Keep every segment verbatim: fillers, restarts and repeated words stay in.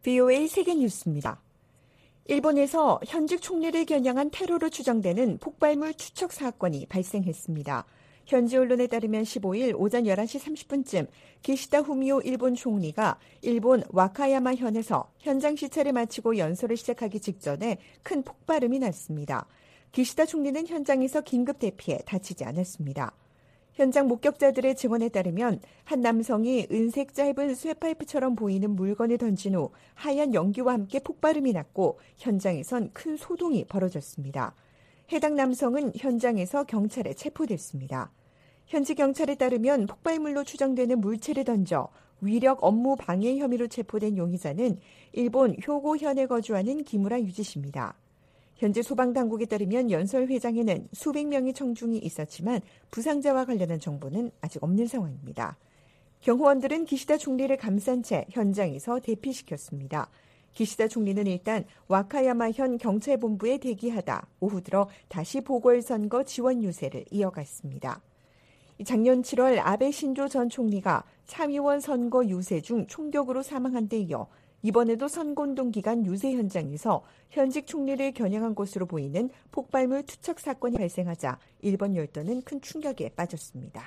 브이오에이 세계뉴스입니다. 일본에서 현직 총리를 겨냥한 테러로 추정되는 폭발물 투척 사건이 발생했습니다. 현지 언론에 따르면 십오일 오전 열한 시 삼십 분쯤 기시다 후미오 일본 총리가 일본 와카야마현에서 현장 시찰을 마치고 연설을 시작하기 직전에 큰 폭발음이 났습니다. 기시다 총리는 현장에서 긴급 대피해 다치지 않았습니다. 현장 목격자들의 증언에 따르면 한 남성이 은색 짧은 쇠파이프처럼 보이는 물건을 던진 후 하얀 연기와 함께 폭발음이 났고 현장에선 큰 소동이 벌어졌습니다. 해당 남성은 현장에서 경찰에 체포됐습니다. 현지 경찰에 따르면 폭발물로 추정되는 물체를 던져 위력 업무 방해 혐의로 체포된 용의자는 일본 효고현에 거주하는 기무라 유지 씨입니다. 현재 소방당국에 따르면 연설회장에는 수백 명의 청중이 있었지만 부상자와 관련한 정보는 아직 없는 상황입니다. 경호원들은 기시다 총리를 감싼 채 현장에서 대피시켰습니다. 기시다 총리는 일단 와카야마현 경찰본부에 대기하다 오후 들어 다시 보궐선거 지원 유세를 이어갔습니다. 작년 칠월 아베 신조 전 총리가 참의원 선거 유세 중 총격으로 사망한 데 이어 이번에도 선거운동 기간 유세 현장에서 현직 총리를 겨냥한 것으로 보이는 폭발물 투척 사건이 발생하자 일본 열도는 큰 충격에 빠졌습니다.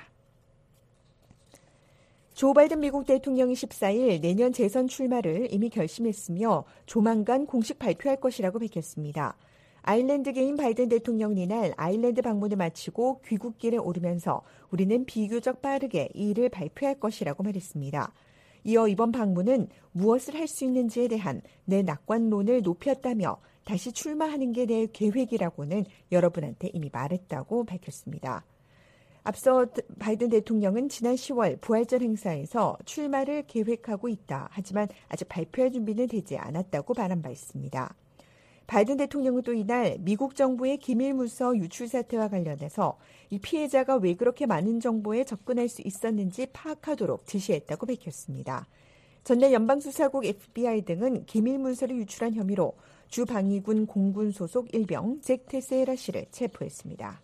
조 바이든 미국 대통령이 십사일 내년 재선 출마를 이미 결심했으며 조만간 공식 발표할 것이라고 밝혔습니다. 아일랜드계인 바이든 대통령은 이날 아일랜드 방문을 마치고 귀국길에 오르면서 우리는 비교적 빠르게 이 일을 발표할 것이라고 말했습니다. 이어 이번 방문은 무엇을 할 수 있는지에 대한 내 낙관론을 높였다며 다시 출마하는 게 내 계획이라고는 여러분한테 이미 말했다고 밝혔습니다. 앞서 바이든 대통령은 지난 시월 부활절 행사에서 출마를 계획하고 있다. 하지만 아직 발표할 준비는 되지 않았다고 말한 바 있습니다. 바이든 대통령은 또 이날 미국 정부의 기밀문서 유출 사태와 관련해서 이 피해자가 왜 그렇게 많은 정보에 접근할 수 있었는지 파악하도록 지시했다고 밝혔습니다. 전날 연방수사국 에프비아이 등은 기밀문서를 유출한 혐의로 주방위군 공군 소속 일병 잭 테세라 씨를 체포했습니다.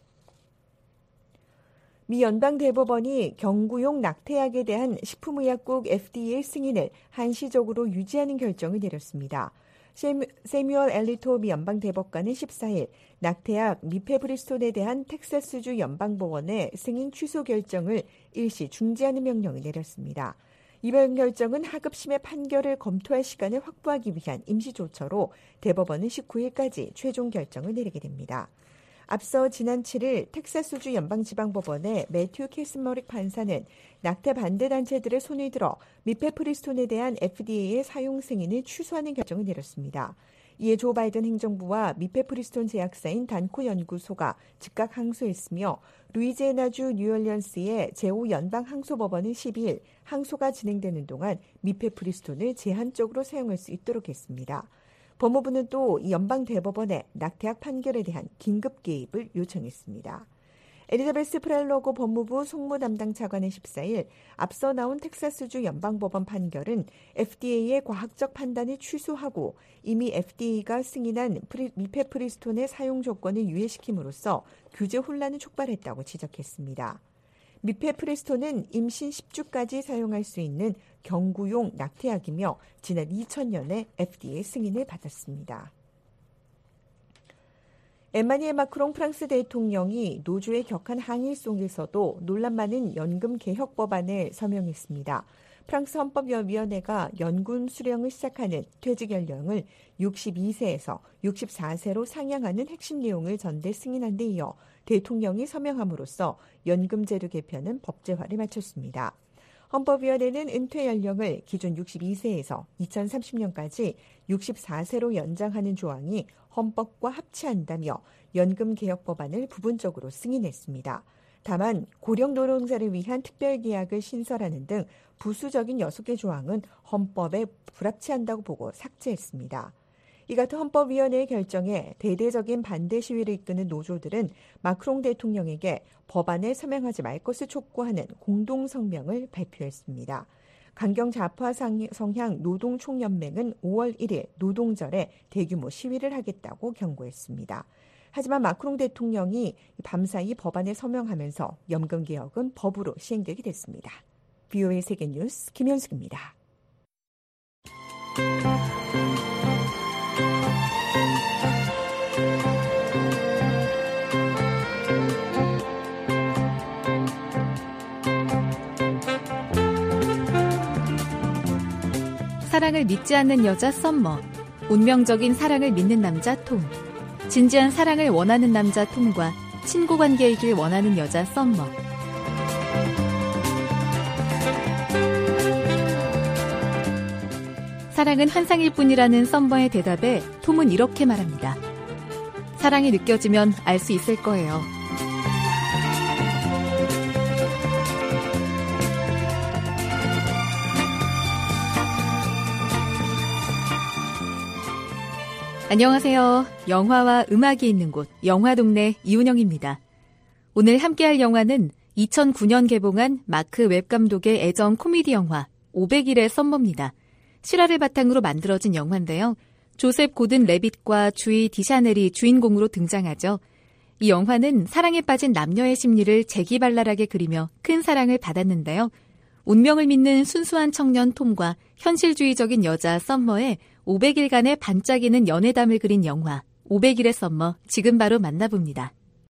미 연방대법원이 경구용 낙태약에 대한 식품의약국 에프디에이 승인을 한시적으로 유지하는 결정을 내렸습니다. 세뮤얼 엘리토 미 연방대법관은 십사일 낙태약 미페브리스톤에 대한 텍사스주 연방법원의 승인 취소 결정을 일시 중지하는 명령을 내렸습니다. 이번 결정은 하급심의 판결을 검토할 시간을 확보하기 위한 임시조처로 대법원은 십구일까지 최종 결정을 내리게 됩니다. 앞서 지난 칠일 텍사스주 연방지방법원의 매튜 캐스머릭 판사는 낙태 반대 단체들의 손을 들어 미페프리스톤에 대한 에프디에이의 사용 승인을 취소하는 결정을 내렸습니다. 이에 조 바이든 행정부와 미페프리스톤 제약사인 단코 연구소가 즉각 항소했으며 루이지애나주 뉴올리언스의 제오 연방 항소법원은 십이일 항소가 진행되는 동안 미페프리스톤을 제한적으로 사용할 수 있도록 했습니다. 법무부는 또 연방 대법원에 낙태약 판결에 대한 긴급 개입을 요청했습니다. 엘리자베스 프렐로고 법무부 송무 담당 차관은 십사일 앞서 나온 텍사스주 연방법원 판결은 에프디에이의 과학적 판단을 취소하고 이미 에프디에이가 승인한 미페프리스톤의 사용 조건을 유예시킴으로써 규제 혼란을 촉발했다고 지적했습니다. 미페프리스톤은 임신 십 주까지 사용할 수 있는 경구용 낙태약이며 지난 이천년에 에프디에이 승인을 받았습니다. 에마니엘 마크롱 프랑스 대통령이 노조의 격한 항의 속에서도 논란 많은 연금 개혁 법안에 서명했습니다. 프랑스 헌법위원회가 연금 수령을 시작하는 퇴직 연령을 육십이세에서 육십사세로 상향하는 핵심 내용을 전대 승인한 데 이어 대통령이 서명함으로써 연금제도 개편은 법제화를 마쳤습니다. 헌법위원회는 은퇴 연령을 기존 육십이세에서 이천삼십년까지 육십사세로 연장하는 조항이 헌법과 합치한다며 연금 개혁 법안을 부분적으로 승인했습니다. 다만 고령 노동자를 위한 특별계약을 신설하는 등 부수적인 여섯 개 조항은 헌법에 불합치한다고 보고 삭제했습니다. 이 같은 헌법위원회의 결정에 대대적인 반대 시위를 이끄는 노조들은 마크롱 대통령에게 법안에 서명하지 말 것을 촉구하는 공동성명을 발표했습니다. 강경 좌파 성향 노동총연맹은 오월 일일 노동절에 대규모 시위를 하겠다고 경고했습니다. 하지만 마크롱 대통령이 밤사이 법안에 서명하면서 연금개혁은 법으로 시행되게 됐습니다. 브이오에이 세계뉴스 김현숙입니다. 사랑을 믿지 않는 여자 썸머, 운명적인 사랑을 믿는 남자 톰, 진지한 사랑을 원하는 남자 톰과 친구 관계이길 원하는 여자 썸머. 사랑은 환상일 뿐이라는 썸머의 대답에 톰은 이렇게 말합니다. 사랑이 느껴지면 알 수 있을 거예요. 안녕하세요. 영화와 음악이 있는 곳 영화동네 이운영입니다. 오늘 함께할 영화는 이천구 년 개봉한 마크 웹 감독의 애정 코미디 영화 오백 일의 썸머입니다. 실화를 바탕으로 만들어진 영화인데요. 조셉 고든 레빗과 주이 디샤넬이 주인공으로 등장하죠. 이 영화는 사랑에 빠진 남녀의 심리를 재기발랄하게 그리며 큰 사랑을 받았는데요. 운명을 믿는 순수한 청년 톰과 현실주의적인 여자 썸머의 오백 일간의 반짝이는 연애담을 그린 영화 오백 일의 썸머, 지금 바로 만나봅니다.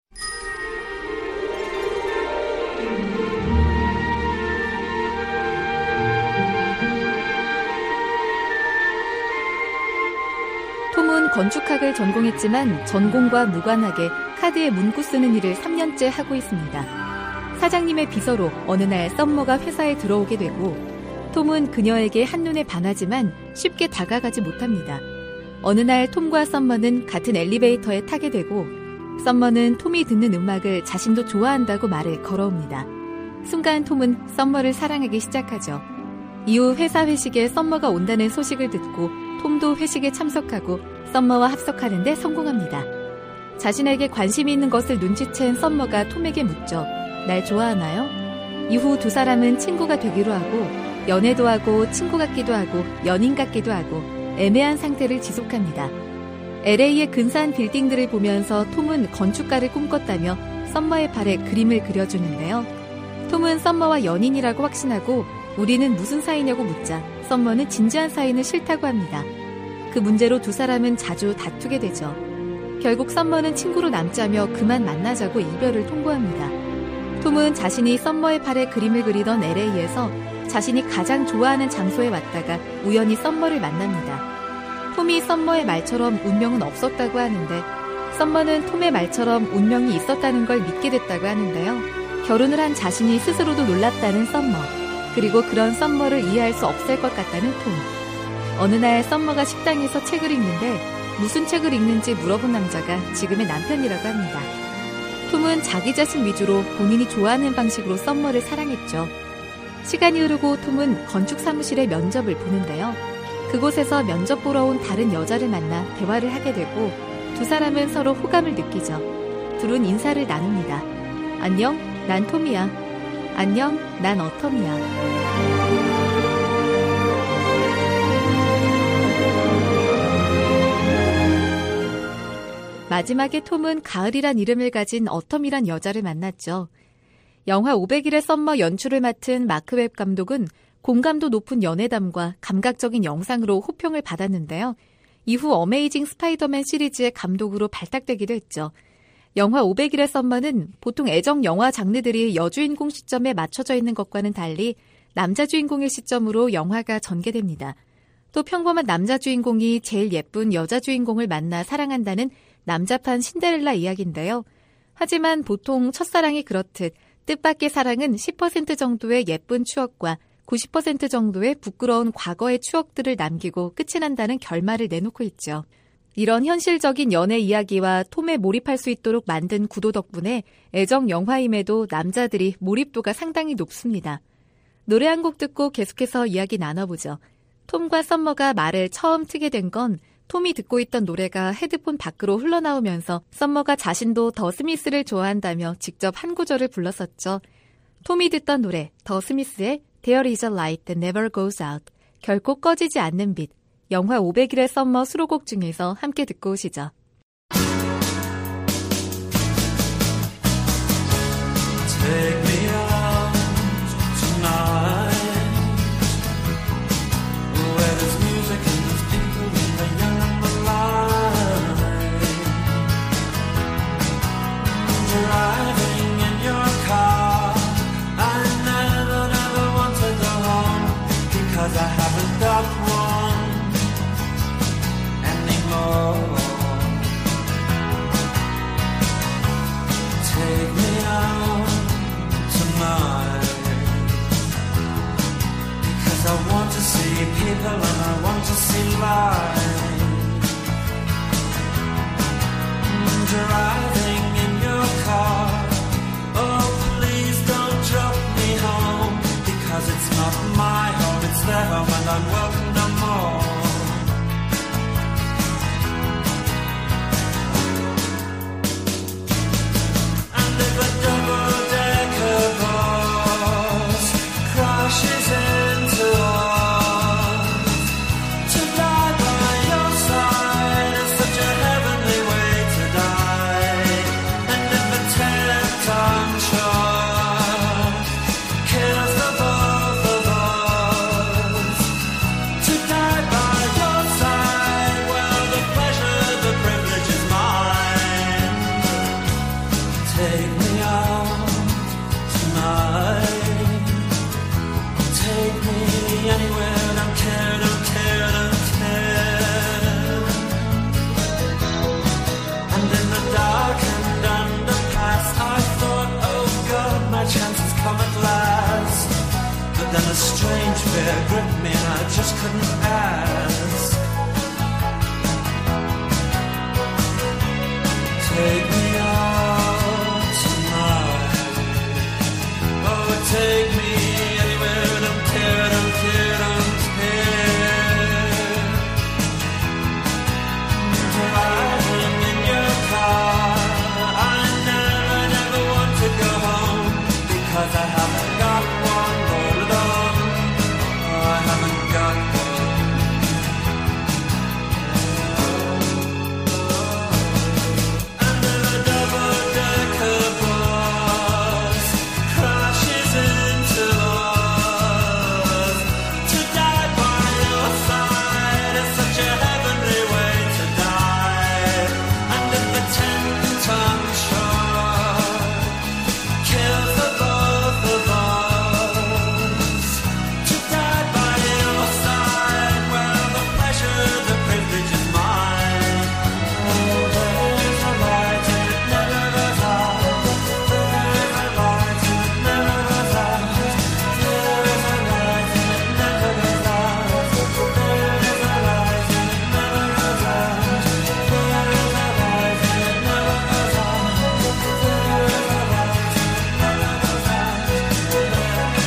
톰은 건축학을 전공했지만 전공과 무관하게 카드에 문구 쓰는 일을 삼 년째 하고 있습니다. 사장님의 비서로 어느 날 썸머가 회사에 들어오게 되고 톰은 그녀에게 한눈에 반하지만 쉽게 다가가지 못합니다. 어느 날 톰과 썸머는 같은 엘리베이터에 타게 되고 썸머는 톰이 듣는 음악을 자신도 좋아한다고 말을 걸어옵니다. 순간 톰은 썸머를 사랑하기 시작하죠. 이후 회사 회식에 썸머가 온다는 소식을 듣고 톰도 회식에 참석하고 썸머와 합석하는 데 성공합니다. 자신에게 관심이 있는 것을 눈치챈 썸머가 톰에게 묻죠. 날 좋아하나요? 이후 두 사람은 친구가 되기로 하고 연애도 하고 친구 같기도 하고 연인 같기도 하고 애매한 상태를 지속합니다. 엘에이의 근사한 빌딩들을 보면서 톰은 건축가를 꿈꿨다며 썸머의 발에 그림을 그려주는데요. 톰은 썸머와 연인이라고 확신하고 우리는 무슨 사이냐고 묻자 썸머는 진지한 사이는 싫다고 합니다. 그 문제로 두 사람은 자주 다투게 되죠. 결국 썸머는 친구로 남자며 그만 만나자고 이별을 통보합니다. 톰은 자신이 썸머의 팔에 그림을 그리던 엘에이에서 자신이 가장 좋아하는 장소에 왔다가 우연히 썸머를 만납니다. 톰이 썸머의 말처럼 운명은 없었다고 하는데 썸머는 톰의 말처럼 운명이 있었다는 걸 믿게 됐다고 하는데요. 결혼을 한 자신이 스스로도 놀랐다는 썸머, 그리고 그런 썸머를 이해할 수 없을 것 같다는 톰. 어느 날 썸머가 식당에서 책을 읽는데 무슨 책을 읽는지 물어본 남자가 지금의 남편이라고 합니다. 톰은 자기 자신 위주로 본인이 좋아하는 방식으로 썸머를 사랑했죠. 시간이 흐르고 톰은 건축 사무실에 면접을 보는데요. 그곳에서 면접 보러 온 다른 여자를 만나 대화를 하게 되고 두 사람은 서로 호감을 느끼죠. 둘은 인사를 나눕니다. 안녕, 난 톰이야. 안녕, 난 어텀이야. 마지막에 톰은 가을이란 이름을 가진 어텀이란 여자를 만났죠. 영화 오백 일의 썸머 연출을 맡은 마크 웹 감독은 공감도 높은 연애담과 감각적인 영상으로 호평을 받았는데요. 이후 어메이징 스파이더맨 시리즈의 감독으로 발탁되기도 했죠. 영화 오백 일의 썸머는 보통 애정 영화 장르들이 여주인공 시점에 맞춰져 있는 것과는 달리 남자 주인공의 시점으로 영화가 전개됩니다. 또 평범한 남자 주인공이 제일 예쁜 여자 주인공을 만나 사랑한다는 남자판 신데렐라 이야기인데요. 하지만 보통 첫사랑이 그렇듯 뜻밖의 사랑은 십 퍼센트 정도의 예쁜 추억과 구십 퍼센트 정도의 부끄러운 과거의 추억들을 남기고 끝이 난다는 결말을 내놓고 있죠. 이런 현실적인 연애 이야기와 톰에 몰입할 수 있도록 만든 구도 덕분에 애정 영화임에도 남자들이 몰입도가 상당히 높습니다. 노래 한 곡 듣고 계속해서 이야기 나눠보죠. 톰과 썸머가 말을 처음 트게 된 건 톰이 듣고 있던 노래가 헤드폰 밖으로 흘러나오면서 썸머가 자신도 더 스미스를 좋아한다며 직접 한 구절을 불렀었죠. 톰이 듣던 노래, 더 스미스의 There is a light that never goes out, 결코 꺼지지 않는 빛, 영화 오백 일의 썸머 수록곡 중에서 함께 듣고 오시죠. Take me out tonight, where there's music and there's people and the young and the light. Driving in your car, I never, never want to go home, because I haven't got one. 'cause it's not my home, it's their home and I'm welcome no more. And if a double-decker bus crashes into us, to die by your side is such a heavenly way to die. And if a ten-ton truck kills the both of us, to die by your side, well, the pleasure, the privilege is mine. Take me out tonight. Take me anywhere, don't care, don't care, don't care. And in the dark and underpass, I thought, oh God, my chance has come at last. But then a strange fear gripped me and I just couldn't ask. Take me out tonight. Oh, take me anywhere, don't care, don't care, don't care. Driving in your car, I never, never want to go home, because I haven't got one all alone. Oh, I haven't got one. And then a double-decker bus crashes into us, to die by your side is such a heavenly way to die. And if the ten-ton truck kills the both of us, to die by your side, well, the pleasure, the privilege is mine. Oh, there's a light and it never goes out. There's a light and it never goes out. There is a light and it never goes out. There is a light and it never goes out. There is a light and it never goes out. There is a light and it never goes out. There is a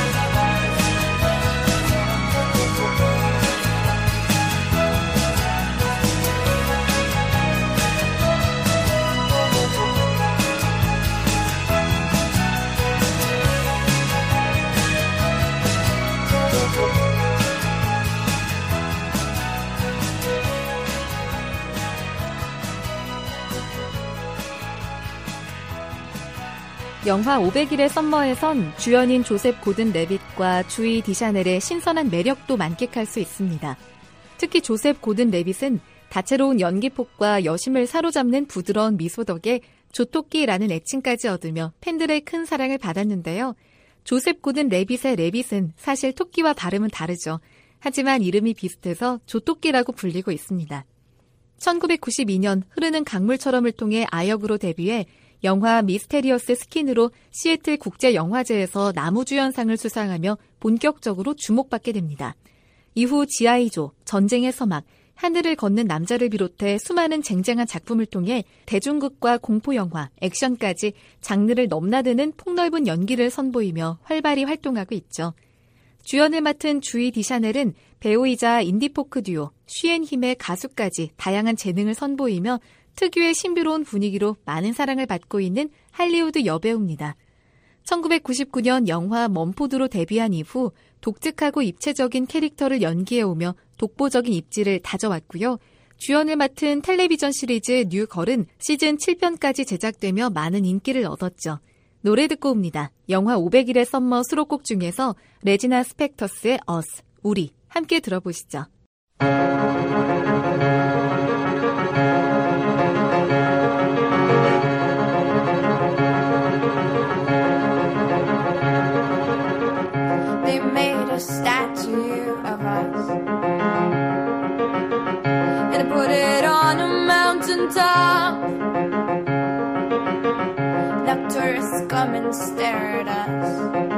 영화 오백 일의 썸머에선 주연인 조셉 고든 레빗과 주이 디샤넬의 신선한 매력도 만끽할 수 있습니다. 특히 조셉 고든 레빗은 다채로운 연기폭과 여심을 사로잡는 부드러운 미소 덕에 조토끼라는 애칭까지 얻으며 팬들의 큰 사랑을 받았는데요. 조셉 고든 레빗의 레빗은 사실 토끼와 발음은 다르죠. 하지만 이름이 비슷해서 조토끼라고 불리고 있습니다. 천구백구십이 년 흐르는 강물처럼을 통해 아역으로 데뷔해 영화 미스테리어스 스킨으로 시애틀 국제영화제에서 나무주연상을 수상하며 본격적으로 주목받게 됩니다. 이후 지아이조, 전쟁의 서막, 하늘을 걷는 남자를 비롯해 수많은 쟁쟁한 작품을 통해 대중극과 공포영화, 액션까지 장르를 넘나드는 폭넓은 연기를 선보이며 활발히 활동하고 있죠. 주연을 맡은 주이 디샤넬은 배우이자 인디포크 듀오, 쉬앤힘의 가수까지 다양한 재능을 선보이며 특유의 신비로운 분위기로 많은 사랑을 받고 있는 할리우드 여배우입니다. 천구백구십구 년 영화 먼포드로 데뷔한 이후 독특하고 입체적인 캐릭터를 연기해오며 독보적인 입지를 다져왔고요. 주연을 맡은 텔레비전 시리즈 뉴걸은 시즌 칠 편까지 제작되며 많은 인기를 얻었죠. 노래 듣고 옵니다. 영화 오백 일의 썸머 수록곡 중에서 레지나 스펙터스의 Us, 우리 함께 들어보시죠. They made a statue of us and put it on a mountain top. Now tourists come and stare at us,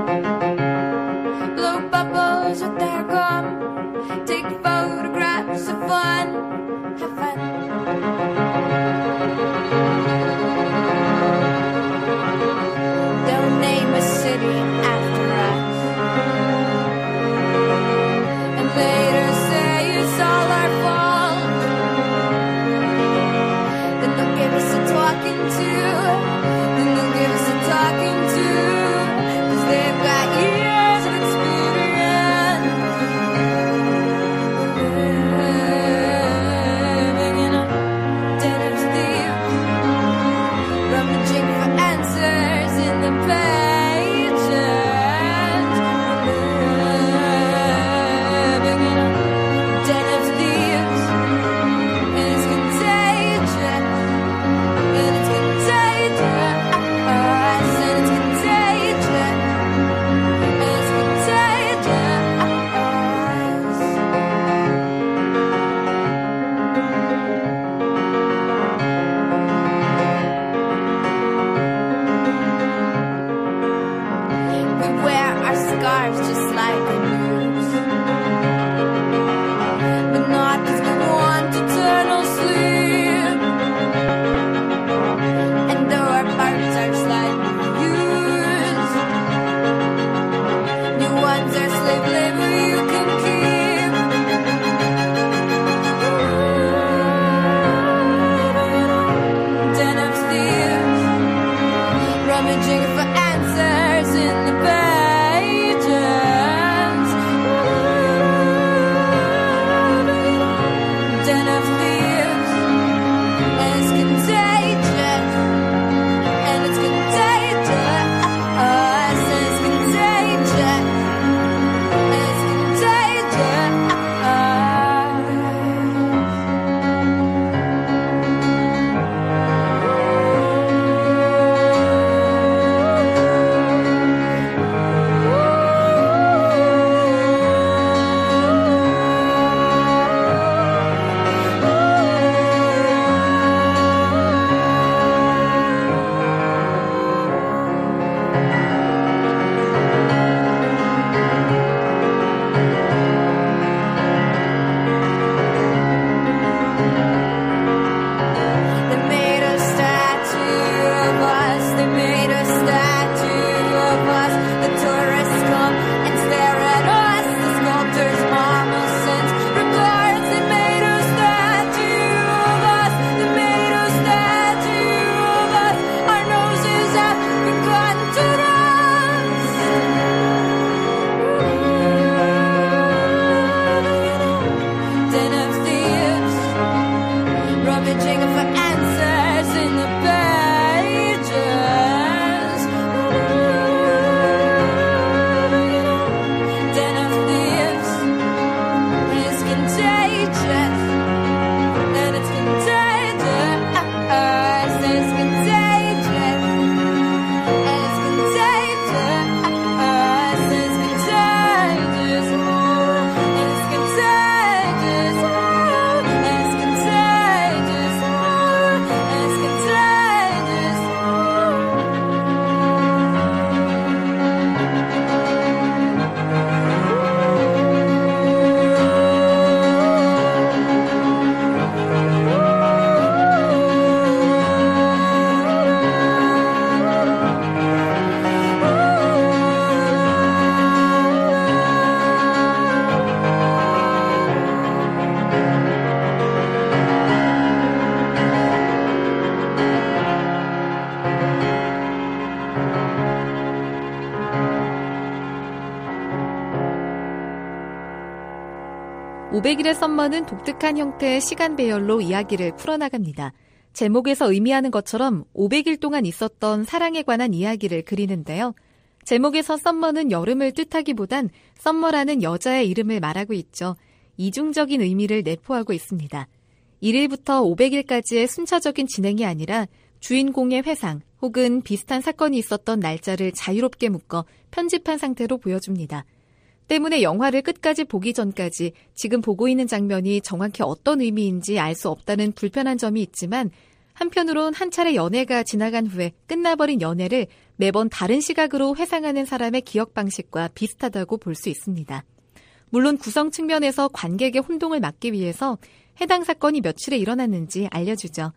blow bubbles with their gum, take photographs of fun, have fun. They'll name a city after us. slave labor you can keep. Den of thieves, rummaging for answers in the pages. Den of thieves, and it's contagious, and it's contagious, and it's contagious, and it's contagious. They made a statue of us. They made a statue of us. The tourists come and stare at us. The sculptors marvel since regards. They made a statue of us. They made a statue of us. Our noses have begun to rust. Den of thieves, rummaging for answers in the pages. Den of thieves, and it's contagious, and it's contagious, and it's contagious, and it's contagious, and it's contagious, and it's contagious, and it's contagious, and it's contagious. 오백 일의 썸머는 독특한 형태의 시간 배열로 이야기를 풀어나갑니다. 제목에서 의미하는 것처럼 오백 일 동안 있었던 사랑에 관한 이야기를 그리는데요. 제목에서 썸머는 여름을 뜻하기보단 썸머라는 여자의 이름을 말하고 있죠. 이중적인 의미를 내포하고 있습니다. 일 일부터 오백 일까지의 순차적인 진행이 아니라 주인공의 회상 혹은 비슷한 사건이 있었던 날짜를 자유롭게 묶어 편집한 상태로 보여줍니다. 때문에 영화를 끝까지 보기 전까지 지금 보고 있는 장면이 정확히 어떤 의미인지 알 수 없다는 불편한 점이 있지만 한편으론 한 차례 연애가 지나간 후에 끝나버린 연애를 매번 다른 시각으로 회상하는 사람의 기억 방식과 비슷하다고 볼 수 있습니다. 물론 구성 측면에서 관객의 혼동을 막기 위해서 해당 사건이 며칠에 일어났는지 알려주죠.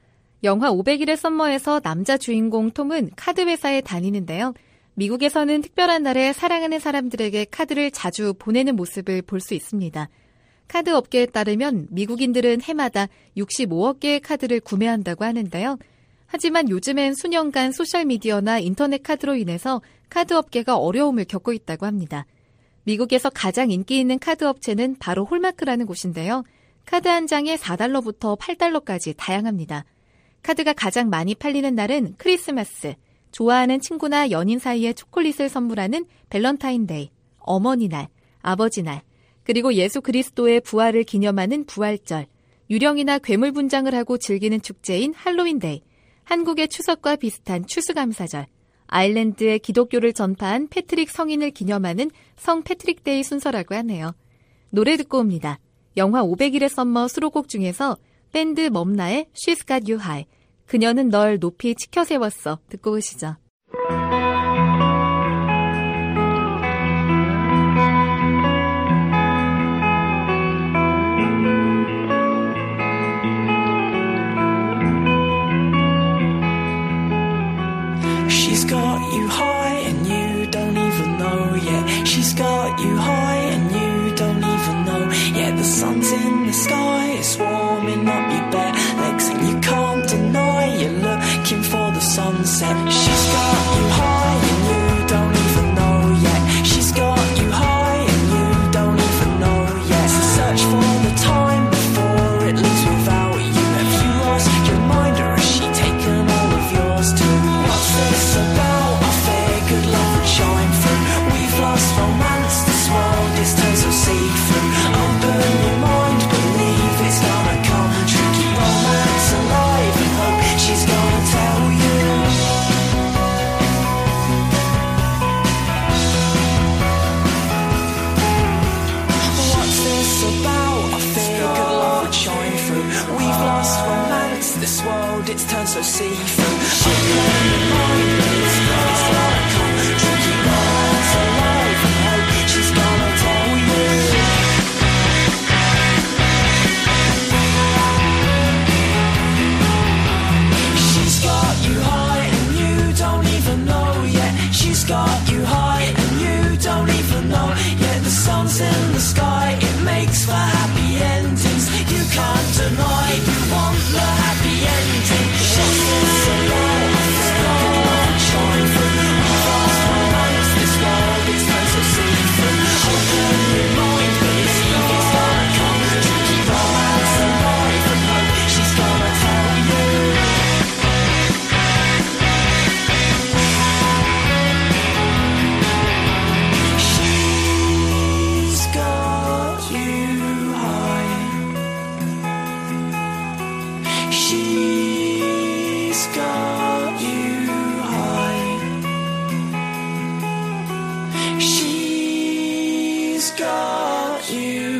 영화 오백 일의 썸머에서 남자 주인공 톰은 카드 회사에 다니는데요. 미국에서는 특별한 날에 사랑하는 사람들에게 카드를 자주 보내는 모습을 볼 수 있습니다. 카드 업계에 따르면 미국인들은 해마다 육십오억 개의 카드를 구매한다고 하는데요. 하지만 요즘엔 수년간 소셜미디어나 인터넷 카드로 인해서 카드 업계가 어려움을 겪고 있다고 합니다. 미국에서 가장 인기 있는 카드 업체는 바로 홀마크라는 곳인데요. 카드 한 장에 사 달러부터 팔 달러까지 다양합니다. 카드가 가장 많이 팔리는 날은 크리스마스, 좋아하는 친구나 연인 사이에 초콜릿을 선물하는 밸런타인데이, 어머니 날, 아버지 날, 그리고 예수 그리스도의 부활을 기념하는 부활절, 유령이나 괴물 분장을 하고 즐기는 축제인 할로윈데이, 한국의 추석과 비슷한 추수감사절, 아일랜드의 기독교를 전파한 패트릭 성인을 기념하는 성 패트릭데이 순서라고 하네요. 노래 듣고 옵니다. 영화 오백 일의 썸머 수록곡 중에서 밴드 멈나의 She's Got You High, 그녀는 널 높이 치켜 세웠어, 듣고 오시죠. She's got you high and you don't even know yet. She's got you high lost romance, this world is turned so see-through. Open your mind, believe it's gonna come true. Keep romance alive and hope she's gonna tell you. What's this about? I feel good love would shine through. We've lost romance, this world it's turned so see-through. Open your mind, it's gonna come true. Keep romance alive and hope she's gonna tell you. She's got you high and you don't even know yet. She's got you high and you don't even know yet. The sun's in the sky, it makes for happy endings. You can't deny you want the happy ending. She's this about? It's gonna shine through. We've lost romance, this world it's turned so see-through. Open your mind, believe it's gonna come true. Keep romance alive and hope she's gonna tell you. She's got you high. She's got you high. She's got you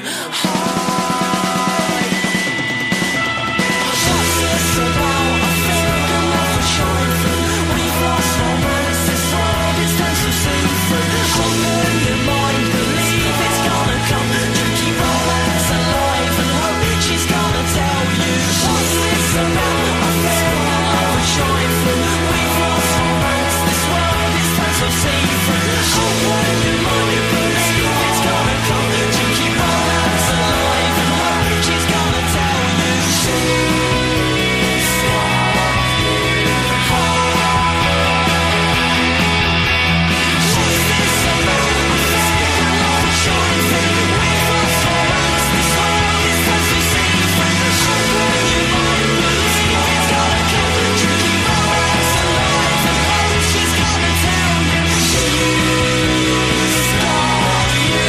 high. What's this about? I feel the love will shine through. We've lost romance, this world it's turned so see-through. Open your mind, believe it's gonna come true. Keep romance alive and hope she's gonna tell you. What's this about? I feel the love will shine through. We've lost romance, this world it's turned so see-through. Open your mind, believe it's gonna come true. Keep romance alive and hope she's gonna tell you. She's got you high. What's this about? I feel the love will shine through. We've lost romance, this world it's turned so see-through. Open your mind, believe it's gonna come true. Keep romance alive and hope she's gonna tell you. She's got you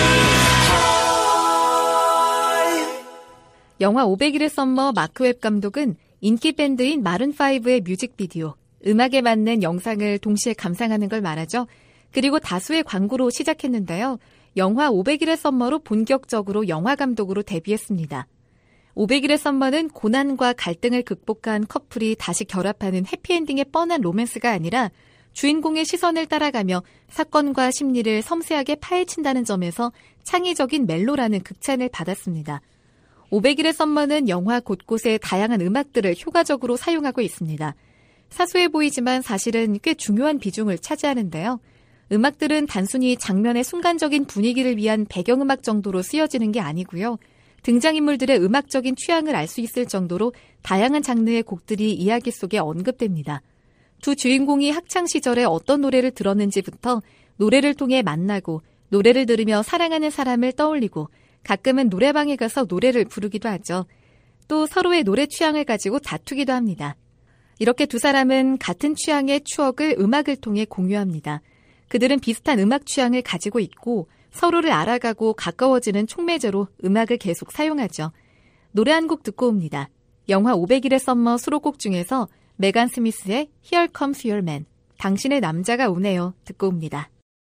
high. 영화 오백일의 썸머 마크 웹 감독은 인기 밴드인 마룬파이브의 뮤직비디오, 음악에 맞는 영상을 동시에 감상하는 걸 말하죠. 그리고 다수의 광고로 시작했는데요. 영화 오백일의 썸머로 본격적으로 영화 감독으로 데뷔했습니다. 오백일의 썸머는 고난과 갈등을 극복한 커플이 다시 결합하는 해피엔딩의 뻔한 로맨스가 아니라 주인공의 시선을 따라가며 사건과 심리를 섬세하게 파헤친다는 점에서 창의적인 멜로라는 극찬을 받았습니다. 오백일의 썸머는 영화 곳곳에 다양한 음악들을 효과적으로 사용하고 있습니다. 사소해 보이지만 사실은 꽤 중요한 비중을 차지하는데요. 음악들은 단순히 장면의 순간적인 분위기를 위한 배경음악 정도로 쓰여지는 게 아니고요. 등장인물들의 음악적인 취향을 알 수 있을 정도로 다양한 장르의 곡들이 이야기 속에 언급됩니다. 두 주인공이 학창시절에 어떤 노래를 들었는지부터 노래를 통해 만나고 노래를 들으며 사랑하는 사람을 떠올리고 가끔은 노래방에 가서 노래를 부르기도 하죠. 또 서로의 노래 취향을 가지고 다투기도 합니다. 이렇게 두 사람은 같은 취향의 추억을 음악을 통해 공유합니다. 그들은 비슷한 음악 취향을 가지고 있고 서로를 알아가고 가까워지는 촉매제로 음악을 계속 사용하죠. 노래 한 곡 듣고 옵니다. 영화 오백일의 썸머 수록곡 중에서 메간 스미스의 Here Comes Your Man, 당신의 남자가 오네요 듣고 옵니다.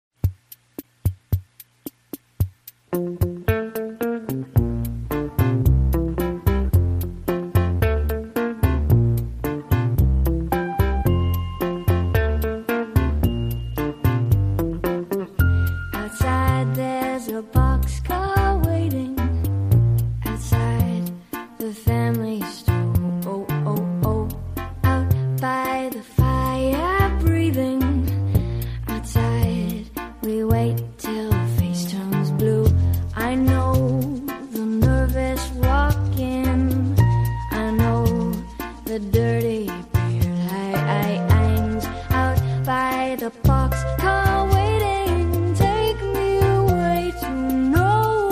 Outside there's a boxcar waiting. Outside the family store. Oh, oh, oh. Out by the fire breathing. Outside we wait till face turns blue. I know the nervous walking. I know the dirty beard lines. Out by the boxcar waiting. Take me away to nowhere.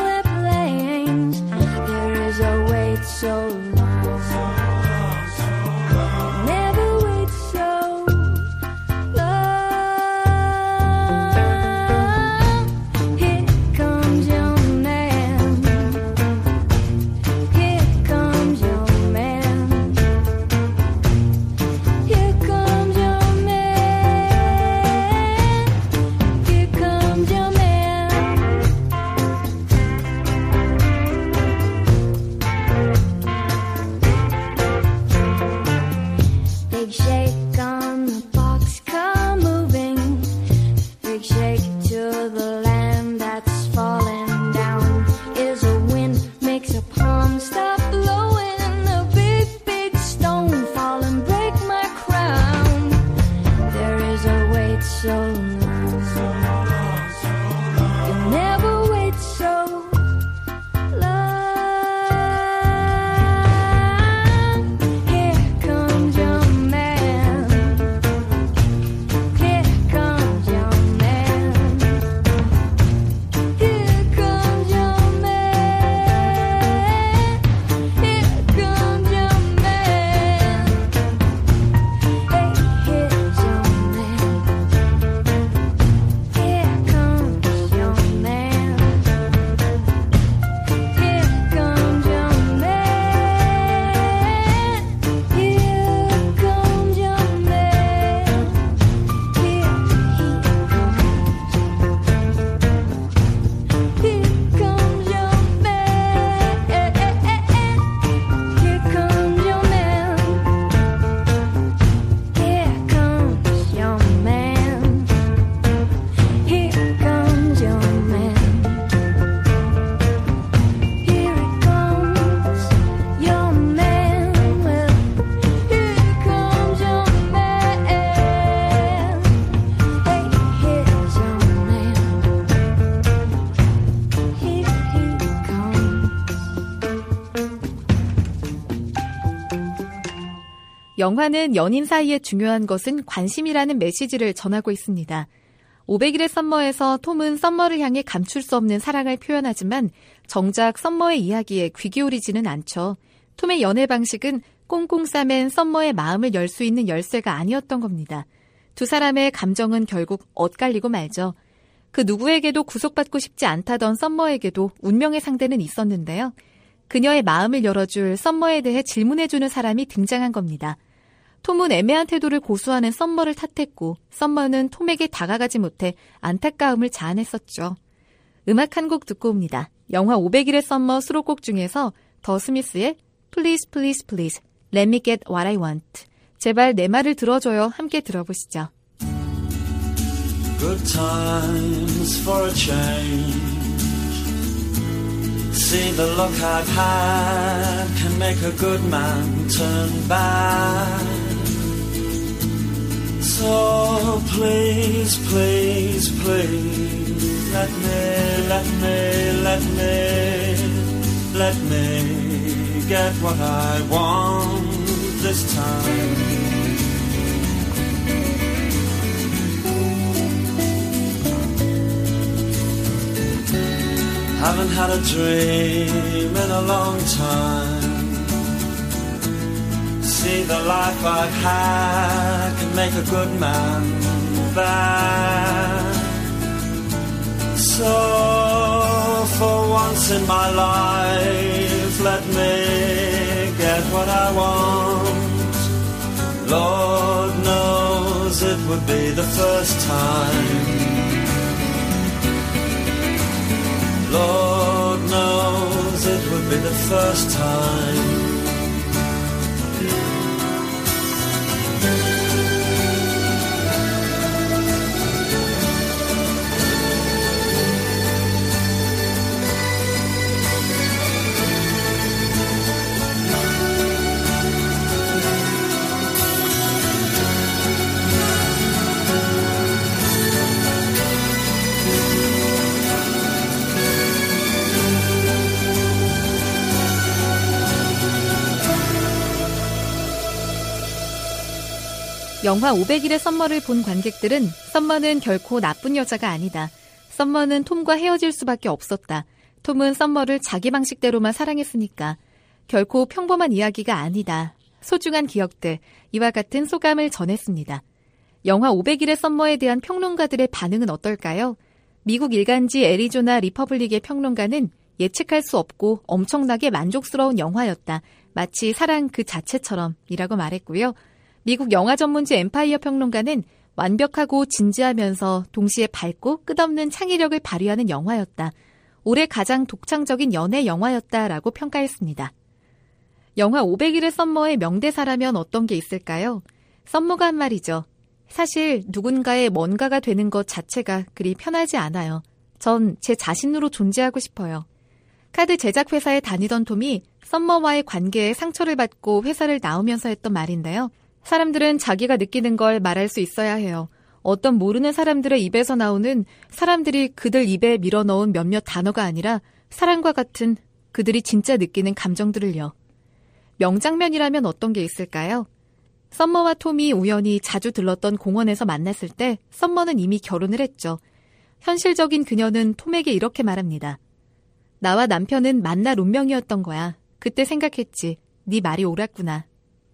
영화는 연인 사이에 중요한 것은 관심이라는 메시지를 전하고 있습니다. 오백 일의 썸머에서 톰은 썸머를 향해 감출 수 없는 사랑을 표현하지만 정작 썸머의 이야기에 귀 기울이지는 않죠. 톰의 연애 방식은 꽁꽁 싸맨 썸머의 마음을 열 수 있는 열쇠가 아니었던 겁니다. 두 사람의 감정은 결국 엇갈리고 말죠. 그 누구에게도 구속받고 싶지 않다던 썸머에게도 운명의 상대는 있었는데요. 그녀의 마음을 열어줄 썸머에 대해 질문해주는 사람이 등장한 겁니다. 톰은 애매한 태도를 고수하는 썸머를 탓했고 썸머는 톰에게 다가가지 못해 안타까움을 자아냈었죠. 음악 한 곡 듣고 옵니다. 영화 오백 일의 썸머 수록곡 중에서 더 스미스의 Please Please Please Let Me Get What I Want. 제발 내 말을 들어줘요. 함께 들어보시죠. Good times for a change. See the look I've had can make a good man turn bad. So please, please, please, let me, let me, let me, let me get what I want this time. Haven't had a dream in a long time. See the life I've had can make a good man bad. So for once in my life, let me get what I want. Lord knows it would be the first time. Lord knows it would be the first time. 영화 오백 일의 썸머를 본 관객들은 썸머는 결코 나쁜 여자가 아니다. 썸머는 톰과 헤어질 수밖에 없었다. 톰은 썸머를 자기 방식대로만 사랑했으니까. 결코 평범한 이야기가 아니다. 소중한 기억들, 이와 같은 소감을 전했습니다. 영화 오백 일의 썸머에 대한 평론가들의 반응은 어떨까요? 미국 일간지 애리조나 리퍼블릭의 평론가는 예측할 수 없고 엄청나게 만족스러운 영화였다. 마치 사랑 그 자체처럼 이라고 말했고요. 미국 영화 전문지 엠파이어 평론가는 완벽하고 진지하면서 동시에 밝고 끝없는 창의력을 발휘하는 영화였다. 올해 가장 독창적인 연애 영화였다라고 평가했습니다. 영화 오백 일의 썸머의 명대사라면 어떤 게 있을까요? 썸머가 한 말이죠. 사실 누군가의 뭔가가 되는 것 자체가 그리 편하지 않아요. 전 제 자신으로 존재하고 싶어요. 카드 제작 회사에 다니던 톰이 썸머와의 관계에 상처를 받고 회사를 나오면서 했던 말인데요. 사람들은 자기가 느끼는 걸 말할 수 있어야 해요. 어떤 모르는 사람들의 입에서 나오는 사람들이 그들 입에 밀어넣은 몇몇 단어가 아니라 사랑과 같은 그들이 진짜 느끼는 감정들을요. 명장면이라면 어떤 게 있을까요? 썸머와 톰이 우연히 자주 들렀던 공원에서 만났을 때 썸머는 이미 결혼을 했죠. 현실적인 그녀는 톰에게 이렇게 말합니다. 나와 남편은 만날 운명이었던 거야. 그때 생각했지. 네 말이 옳았구나.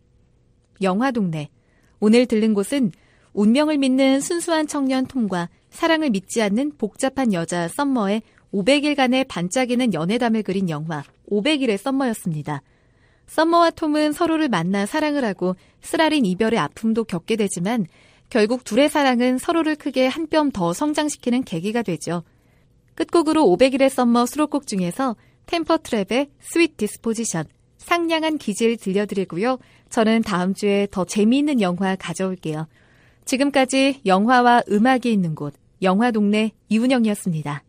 영화동네. 오늘 들른 곳은 운명을 믿는 순수한 청년 톰과 사랑을 믿지 않는 복잡한 여자 썸머의 오백 일간의 반짝이는 연애담을 그린 영화 오백 일의 썸머였습니다. 썸머와 톰은 서로를 만나 사랑을 하고 쓰라린 이별의 아픔도 겪게 되지만 결국 둘의 사랑은 서로를 크게 한 뼘 더 성장시키는 계기가 되죠. 끝곡으로 오백 일의 썸머 수록곡 중에서 템퍼 트랩의 스윗 디스포지션, 상냥한 기질 들려드리고요. 저는 다음 주에 더 재미있는 영화 가져올게요. 지금까지 영화와 음악이 있는 곳, 영화동네 이운영이었습니다.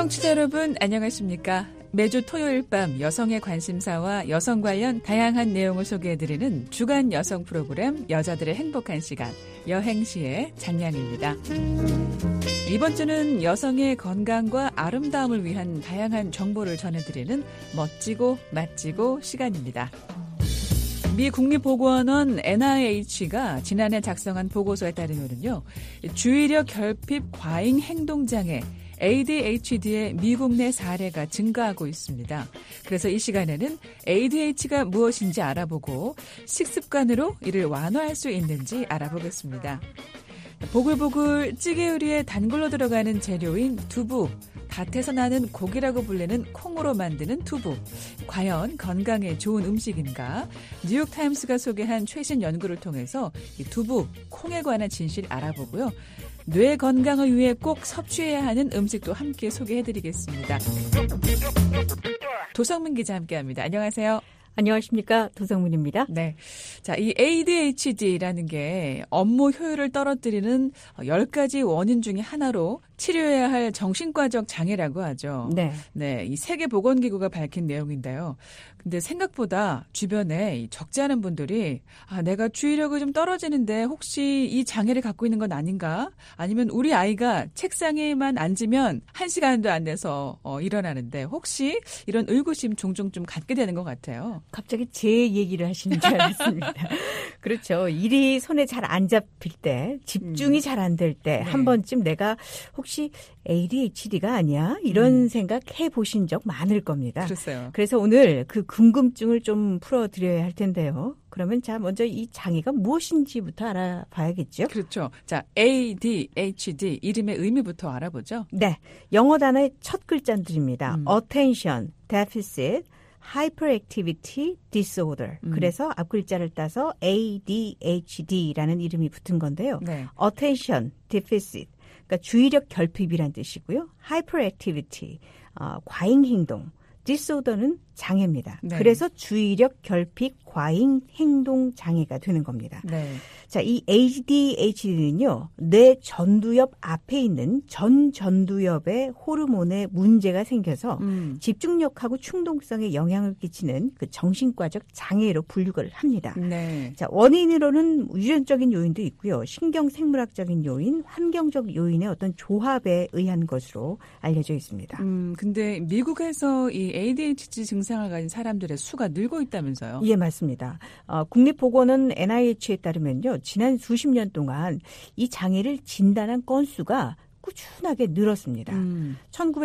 청취자 여러분 안녕하십니까? 매주 토요일 밤 여성의 관심사와 여성 관련 다양한 내용을 소개해드리는 주간 여성 프로그램 여자들의 행복한 시간 여행시의 장량입니다. 이번 주는 여성의 건강과 아름다움을 위한 다양한 정보를 전해드리는 멋지고 맛지고 시간입니다. 미 국립보건원 엔아이에이치가 지난해 작성한 보고서에 따르면요, 주의력 결핍 과잉 행동장애 에이디에이치디의 미국 내 사례가 증가하고 있습니다. 그래서 이 시간에는 에이디에이치가 무엇인지 알아보고 식습관으로 이를 완화할 수 있는지 알아보겠습니다. 보글보글 찌개 요리에 단골로 들어가는 재료인 두부, 밭에서 나는 고기라고 불리는 콩으로 만드는 두부. 과연 건강에 좋은 음식인가? 뉴욕타임스가 소개한 최신 연구를 통해서 이 두부, 콩에 관한 진실 알아보고요. 뇌 건강을 위해 꼭 섭취해야 하는 음식도 함께 소개해드리겠습니다. 도성민 기자 함께합니다. 안녕하세요. 안녕하십니까. 도성문입니다. 네. 자, 이 에이디에이치디라는 게 업무 효율을 떨어뜨리는 열 가지 원인 중에 하나로 치료해야 할 정신과적 장애라고 하죠. 네. 네. 이 세계보건기구가 밝힌 내용인데요. 근데 생각보다 주변에 적지 않은 분들이 아, 내가 주의력이 좀 떨어지는데 혹시 이 장애를 갖고 있는 건 아닌가? 아니면 우리 아이가 책상에만 앉으면 한 시간도 안 돼서 어, 일어나는데 혹시 이런 의구심 종종 좀 갖게 되는 것 같아요. 갑자기 제 얘기를 하시는 줄 알았습니다. 그렇죠. 일이 손에 잘 안 잡힐 때, 집중이 음. 잘 안 될 때, 네. 한 번쯤 내가 혹시 에이디에이치디가 아니야? 이런 음. 생각 해보신 적 많을 겁니다. 그랬어요. 그래서 오늘 그 궁금증을 좀 풀어드려야 할 텐데요. 그러면 자, 먼저 이 장애가 무엇인지부터 알아봐야겠죠? 그렇죠. 자, 에이디에이치디 이름의 의미부터 알아보죠. 네. 영어 단어의 첫 글자들입니다. 음. Attention, Deficit, Hyperactivity Disorder. 음. 그래서 앞 글자를 따서 에이디에이치디라는 이름이 붙은 건데요. 네. Attention, Deficit. 그러니까 주의력 결핍이란 뜻이고요. Hyperactivity, 어, 과잉 행동. Disorder는 장애입니다. 네. 그래서 주의력 결핍 과잉 행동 장애가 되는 겁니다. 네. 자, 이 에이디에이치디는요, 뇌 전두엽 앞에 있는 전전두엽의 호르몬에 문제가 생겨서 음. 집중력하고 충동성에 영향을 끼치는 그 정신과적 장애로 분류를 합니다. 네. 자, 원인으로는 유전적인 요인도 있고요. 신경생물학적인 요인, 환경적 요인의 어떤 조합에 의한 것으로 알려져 있습니다. 음, 근데 미국에서 이 에이디에이치디 증상을 가진 사람들의 수가 늘고 있다면서요? 예, 맞습니다. 어, 국립보건원 엔아이에이치에 따르면요, 지난 수십 년 동안 이 장애를 진단한 건수가 꾸준하게 늘었습니다. 음.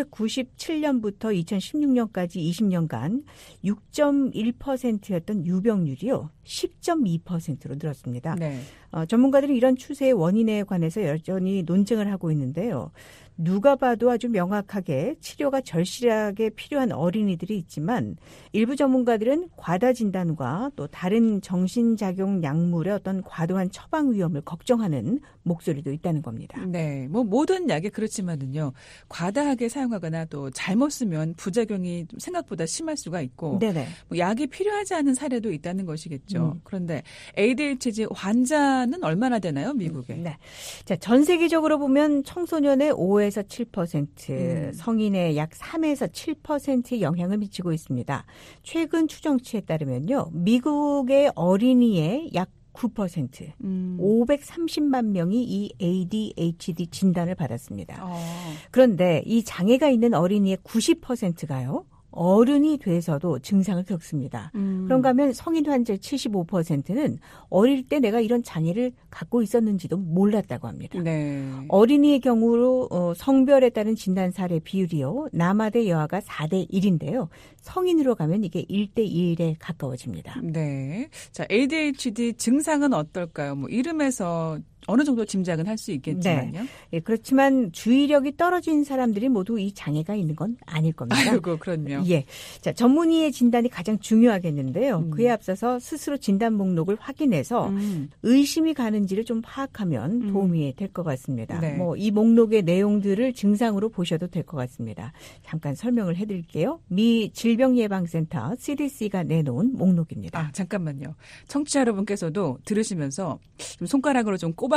천구백구십칠 년부터 이천십육 년까지 이십 년간 육 점 일 퍼센트였던 유병률이요, 십 점 이 퍼센트로 늘었습니다. 네. 어, 전문가들은 이런 추세의 원인에 관해서 여전히 논쟁을 하고 있는데요. 누가 봐도 아주 명확하게 치료가 절실하게 필요한 어린이들이 있지만 일부 전문가들은 과다 진단과 또 다른 정신작용 약물의 어떤 과도한 처방 위험을 걱정하는 목소리도 있다는 겁니다. 네. 뭐 모든 약이 그렇지만은요. 과다하게 사용하거나 또 잘못 쓰면 부작용이 좀 생각보다 심할 수가 있고 네네. 뭐 약이 필요하지 않은 사례도 있다는 것이겠죠. 음. 그런데 에이디에이치디 환자는 얼마나 되나요, 미국에? 네. 자, 전 세계적으로 보면 청소년의 오에서 칠 퍼센트, 음. 성인의 약 삼에서 칠 퍼센트의 영향을 미치고 있습니다. 최근 추정치에 따르면요, 미국의 어린이의 약 구 퍼센트, 음. 오백삼십만 명이 이 에이디에이치디 진단을 받았습니다. 어. 그런데 이 장애가 있는 어린이의 구십 퍼센트가요, 어른이 돼서도 증상을 겪습니다. 음. 그런가 하면 성인 환자의 칠십오 퍼센트는 어릴 때 내가 이런 장애를 갖고 있었는지도 몰랐다고 합니다. 네. 어린이의 경우로 어, 성별에 따른 진단 사례 비율이요, 남아 대 여아가 사 대 일인데요. 성인으로 가면 이게 일 대 일에 가까워집니다. 네. 자, 에이디에이치디 증상은 어떨까요? 뭐 이름에서 어느 정도 짐작은 할 수 있겠지만요. 예, 그렇지만 주의력이 떨어진 사람들이 모두 이 장애가 있는 건 아닐 겁니다. 아이고, 그렇네요. 예. 자, 전문의의 진단이 가장 중요하겠는데요. 음. 그에 앞서서 스스로 진단 목록을 확인해서 음. 의심이 가는지를 좀 파악하면 음. 도움이 될 것 같습니다. 네. 뭐 이 목록의 내용들을 증상으로 보셔도 될 것 같습니다. 잠깐 설명을 해드릴게요. 미 질병예방센터 씨디씨가 내놓은 목록입니다. 아, 잠깐만요. 청취자 여러분께서도 들으시면서 좀 손가락으로 좀 꼽아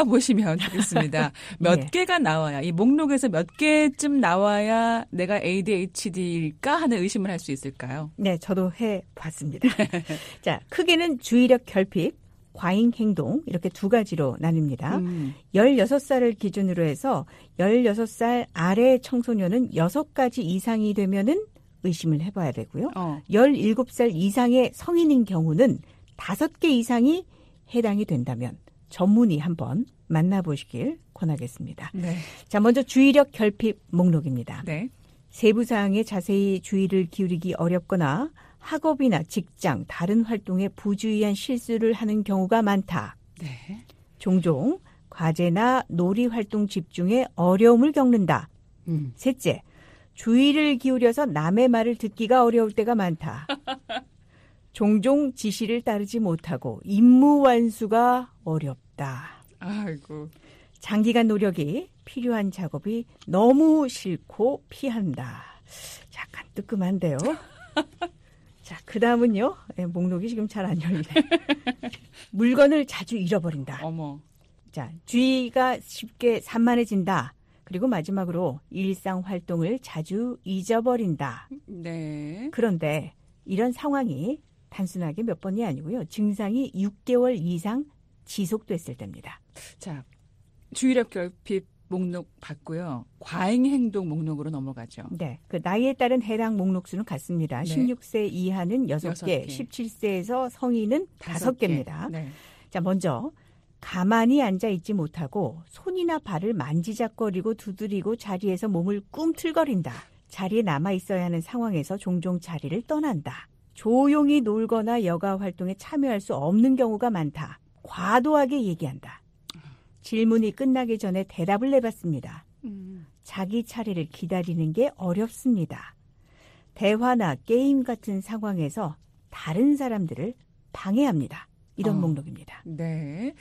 모아보시면 좋겠습니다. 몇 예. 개가 나와야, 이 목록에서 몇 개쯤 나와야 내가 에이디에이치디일까 하는 의심을 할 수 있을까요? 네, 저도 해봤습니다. 자, 크게는 주의력 결핍, 과잉 행동 이렇게 두 가지로 나뉩니다. 음. 열여섯 살을 기준으로 해서 열여섯 살 아래 청소년은 여섯 가지 이상이 되면은 의심을 해봐야 되고요. 어. 열일곱 살 이상의 성인인 경우는 다섯 개 이상이 해당이 된다면 전문의 한번 만나보시길 권하겠습니다. 네. 자, 먼저 주의력 결핍 목록입니다. 네. 세부 사항에 자세히 주의를 기울이기 어렵거나 학업이나 직장, 다른 활동에 부주의한 실수를 하는 경우가 많다. 네. 종종 과제나 놀이 활동 집중에 어려움을 겪는다. 음. 셋째, 주의를 기울여서 남의 말을 듣기가 어려울 때가 많다. 종종 지시를 따르지 못하고 임무 완수가 어렵다. 아이고. 장기간 노력이 필요한 작업이 너무 싫고 피한다. 약간 뜨끔한데요. 자, 그 다음은요. 네, 목록이 지금 잘 안 열리네. 물건을 자주 잃어버린다. 어머. 자, 주의가 쉽게 산만해진다. 그리고 마지막으로 일상 활동을 자주 잊어버린다. 네. 그런데 이런 상황이 단순하게 몇 번이 아니고요. 증상이 육 개월 이상 지속됐을 때입니다. 자, 주의력 결핍 목록 봤고요. 과잉 행동 목록으로 넘어가죠. 네, 그 나이에 따른 해당 목록 수는 같습니다. 네. 십육 세 이하는 여섯 여섯 개, 개. 십칠 세에서 성인은 다섯 개입니다. 네. 자, 먼저 가만히 앉아 있지 못하고 손이나 발을 만지작거리고 두드리고 자리에서 몸을 꿈틀거린다. 자리에 남아 있어야 하는 상황에서 종종 자리를 떠난다. 조용히 놀거나 여가 활동에 참여할 수 없는 경우가 많다. 과도하게 얘기한다. 질문이 끝나기 전에 대답을 내봤습니다. 음. 자기 차례를 기다리는 게 어렵습니다. 대화나 게임 같은 상황에서 다른 사람들을 방해합니다. 이런 어. 목록입니다. 네.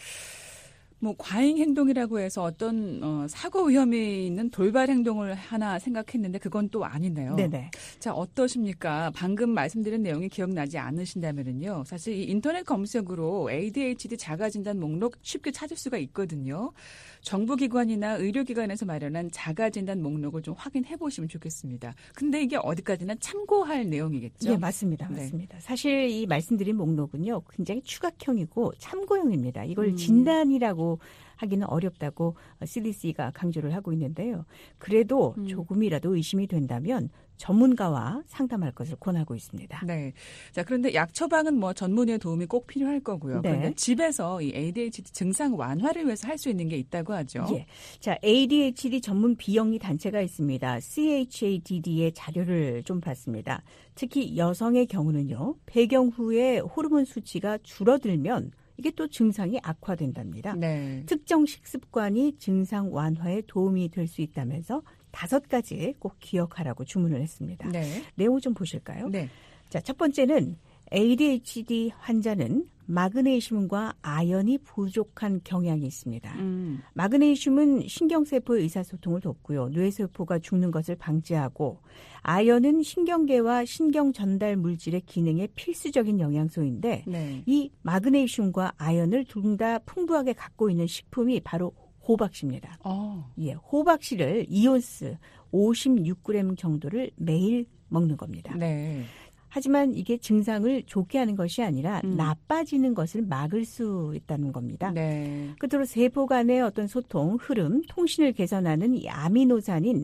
뭐 과잉 행동이라고 해서 어떤 어, 사고 위험이 있는 돌발 행동을 하나 생각했는데 그건 또 아니네요. 네네. 자, 어떠십니까? 방금 말씀드린 내용이 기억나지 않으신다면요. 사실 이 인터넷 검색으로 에이디에이치디 자가진단 목록 쉽게 찾을 수가 있거든요. 정부기관이나 의료기관에서 마련한 자가진단 목록을 좀 확인해 보시면 좋겠습니다. 근데 이게 어디까지나 참고할 내용이겠죠? 네, 맞습니다. 네. 맞습니다. 사실 이 말씀드린 목록은요, 굉장히 추각형이고 참고형입니다. 이걸 음. 진단이라고 하기는 어렵다고 씨디씨가 강조를 하고 있는데요. 그래도 음. 조금이라도 의심이 된다면 전문가와 상담할 것을 권하고 있습니다. 네. 자, 그런데 약 처방은 뭐 전문의의 도움이 꼭 필요할 거고요. 네. 그런데 집에서 이 에이디에이치디 증상 완화를 위해서 할 수 있는 게 있다고 하죠. 예. 자, 에이디에이치디 전문 비영리 단체가 있습니다. 씨에이치에이디디의 자료를 좀 봤습니다. 특히 여성의 경우는요, 배경 후에 호르몬 수치가 줄어들면 이게 또 증상이 악화된답니다. 네. 특정 식습관이 증상 완화에 도움이 될 수 있다면서 다섯 가지 꼭 기억하라고 주문을 했습니다. 네. 내용 좀 보실까요? 네. 자, 첫 번째는 에이디에이치디 환자는 마그네슘과 아연이 부족한 경향이 있습니다. 음. 마그네슘은 신경세포의 의사소통을 돕고요. 뇌세포가 죽는 것을 방지하고, 아연은 신경계와 신경 전달 물질의 기능에 필수적인 영양소인데, 네. 이 마그네슘과 아연을 둘 다 풍부하게 갖고 있는 식품이 바로 호박씨입니다. 어. 예, 호박씨를 이온스 오십육 그램 정도를 매일 먹는 겁니다. 네. 하지만 이게 증상을 좋게 하는 것이 아니라 음. 나빠지는 것을 막을 수 있다는 겁니다. 네. 끝으로 세포 간의 어떤 소통, 흐름, 통신을 개선하는 이 아미노산인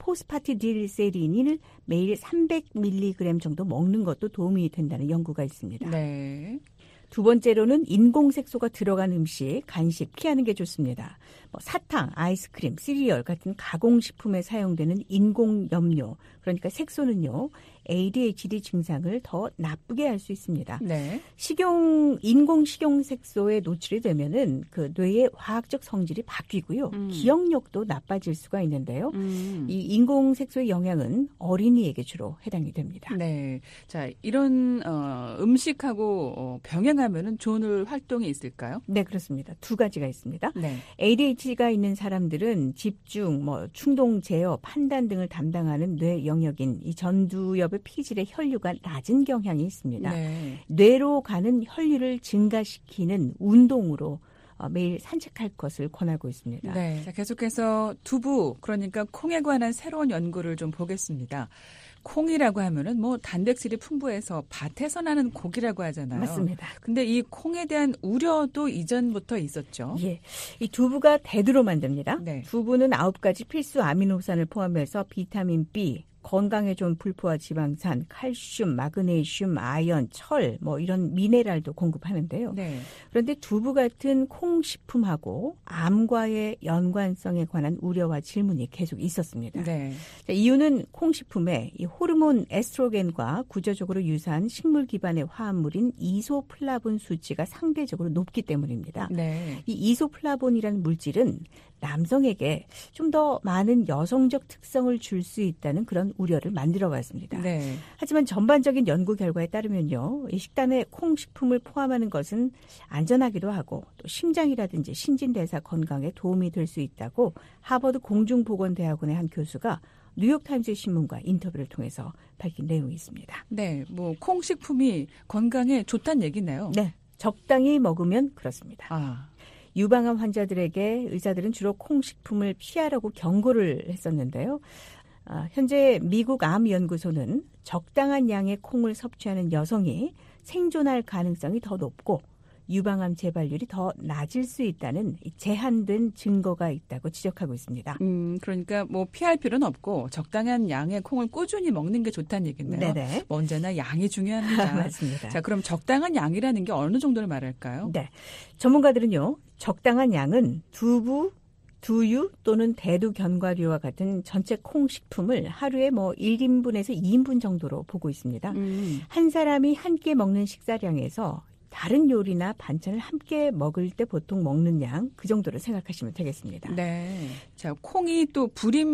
포스파티딜세린을 매일 삼백 밀리그램 정도 먹는 것도 도움이 된다는 연구가 있습니다. 네. 두 번째로는 인공색소가 들어간 음식, 간식 피하는 게 좋습니다. 뭐 사탕, 아이스크림, 시리얼 같은 가공식품에 사용되는 인공염료, 그러니까 색소는요, 에이디에이치디 증상을 더 나쁘게 할 수 있습니다. 네. 식용, 인공 식용색소에 노출이 되면은 그 뇌의 화학적 성질이 바뀌고요. 음. 기억력도 나빠질 수가 있는데요. 음. 이 인공색소의 영향은 어린이에게 주로 해당이 됩니다. 네. 자, 이런 어, 음식하고 어, 병행하면은 좋은 활동이 있을까요? 네, 그렇습니다. 두 가지가 있습니다. 네. 에이디에이치디가 있는 사람들은 집중, 뭐 충동 제어, 판단 등을 담당하는 뇌 영역인 이 전두엽의 피질의 혈류가 낮은 경향이 있습니다. 네. 뇌로 가는 혈류를 증가시키는 운동으로 어, 매일 산책할 것을 권하고 있습니다. 네. 자, 계속해서 두부, 그러니까 콩에 관한 새로운 연구를 좀 보겠습니다. 콩이라고 하면은 뭐 단백질이 풍부해서 밭에서 나는 고기라고 하잖아요. 맞습니다. 근데 이 콩에 대한 우려도 이전부터 있었죠. 예, 이 두부가 대두로 만듭니다. 네. 두부는 아홉 가지 필수 아미노산을 포함해서 비타민 B, 건강에 좋은 불포화 지방산, 칼슘, 마그네슘, 아연, 철, 뭐 이런 미네랄도 공급하는데요. 네. 그런데 두부 같은 콩식품하고 암과의 연관성에 관한 우려와 질문이 계속 있었습니다. 네. 자, 이유는 콩식품에 이 호르몬 에스트로겐과 구조적으로 유사한 식물 기반의 화합물인 이소플라본 수치가 상대적으로 높기 때문입니다. 네. 이 이소플라본이라는 물질은 남성에게 좀 더 많은 여성적 특성을 줄 수 있다는 그런 우려를 만들어왔습니다. 네. 하지만 전반적인 연구 결과에 따르면요, 이 식단에 콩식품을 포함하는 것은 안전하기도 하고 또 심장이라든지 신진대사 건강에 도움이 될 수 있다고 하버드 공중보건대학원의 한 교수가 뉴욕타임즈 신문과 인터뷰를 통해서 밝힌 내용이 있습니다. 네. 뭐 콩식품이 건강에 좋다는 얘기네요. 네, 적당히 먹으면 그렇습니다. 아. 유방암 환자들에게 의사들은 주로 콩식품을 피하라고 경고를 했었는데요. 아, 현재 미국 암연구소는 적당한 양의 콩을 섭취하는 여성이 생존할 가능성이 더 높고 유방암 재발률이 더 낮을 수 있다는 제한된 증거가 있다고 지적하고 있습니다. 음, 그러니까 뭐 피할 필요는 없고 적당한 양의 콩을 꾸준히 먹는 게 좋다는 얘기네요. 네네. 뭐 언제나 양이 중요합니다. 맞습니다. 자, 그럼 적당한 양이라는 게 어느 정도를 말할까요? 네, 전문가들은요, 적당한 양은 두부, 두유 또는 대두 견과류와 같은 전체 콩 식품을 하루에 뭐 일 인분에서 이 인분 정도로 보고 있습니다. 음. 한 사람이 한 끼 먹는 식사량에서 다른 요리나 반찬을 함께 먹을 때 보통 먹는 양, 그 정도로 생각하시면 되겠습니다. 네. 자, 콩이 또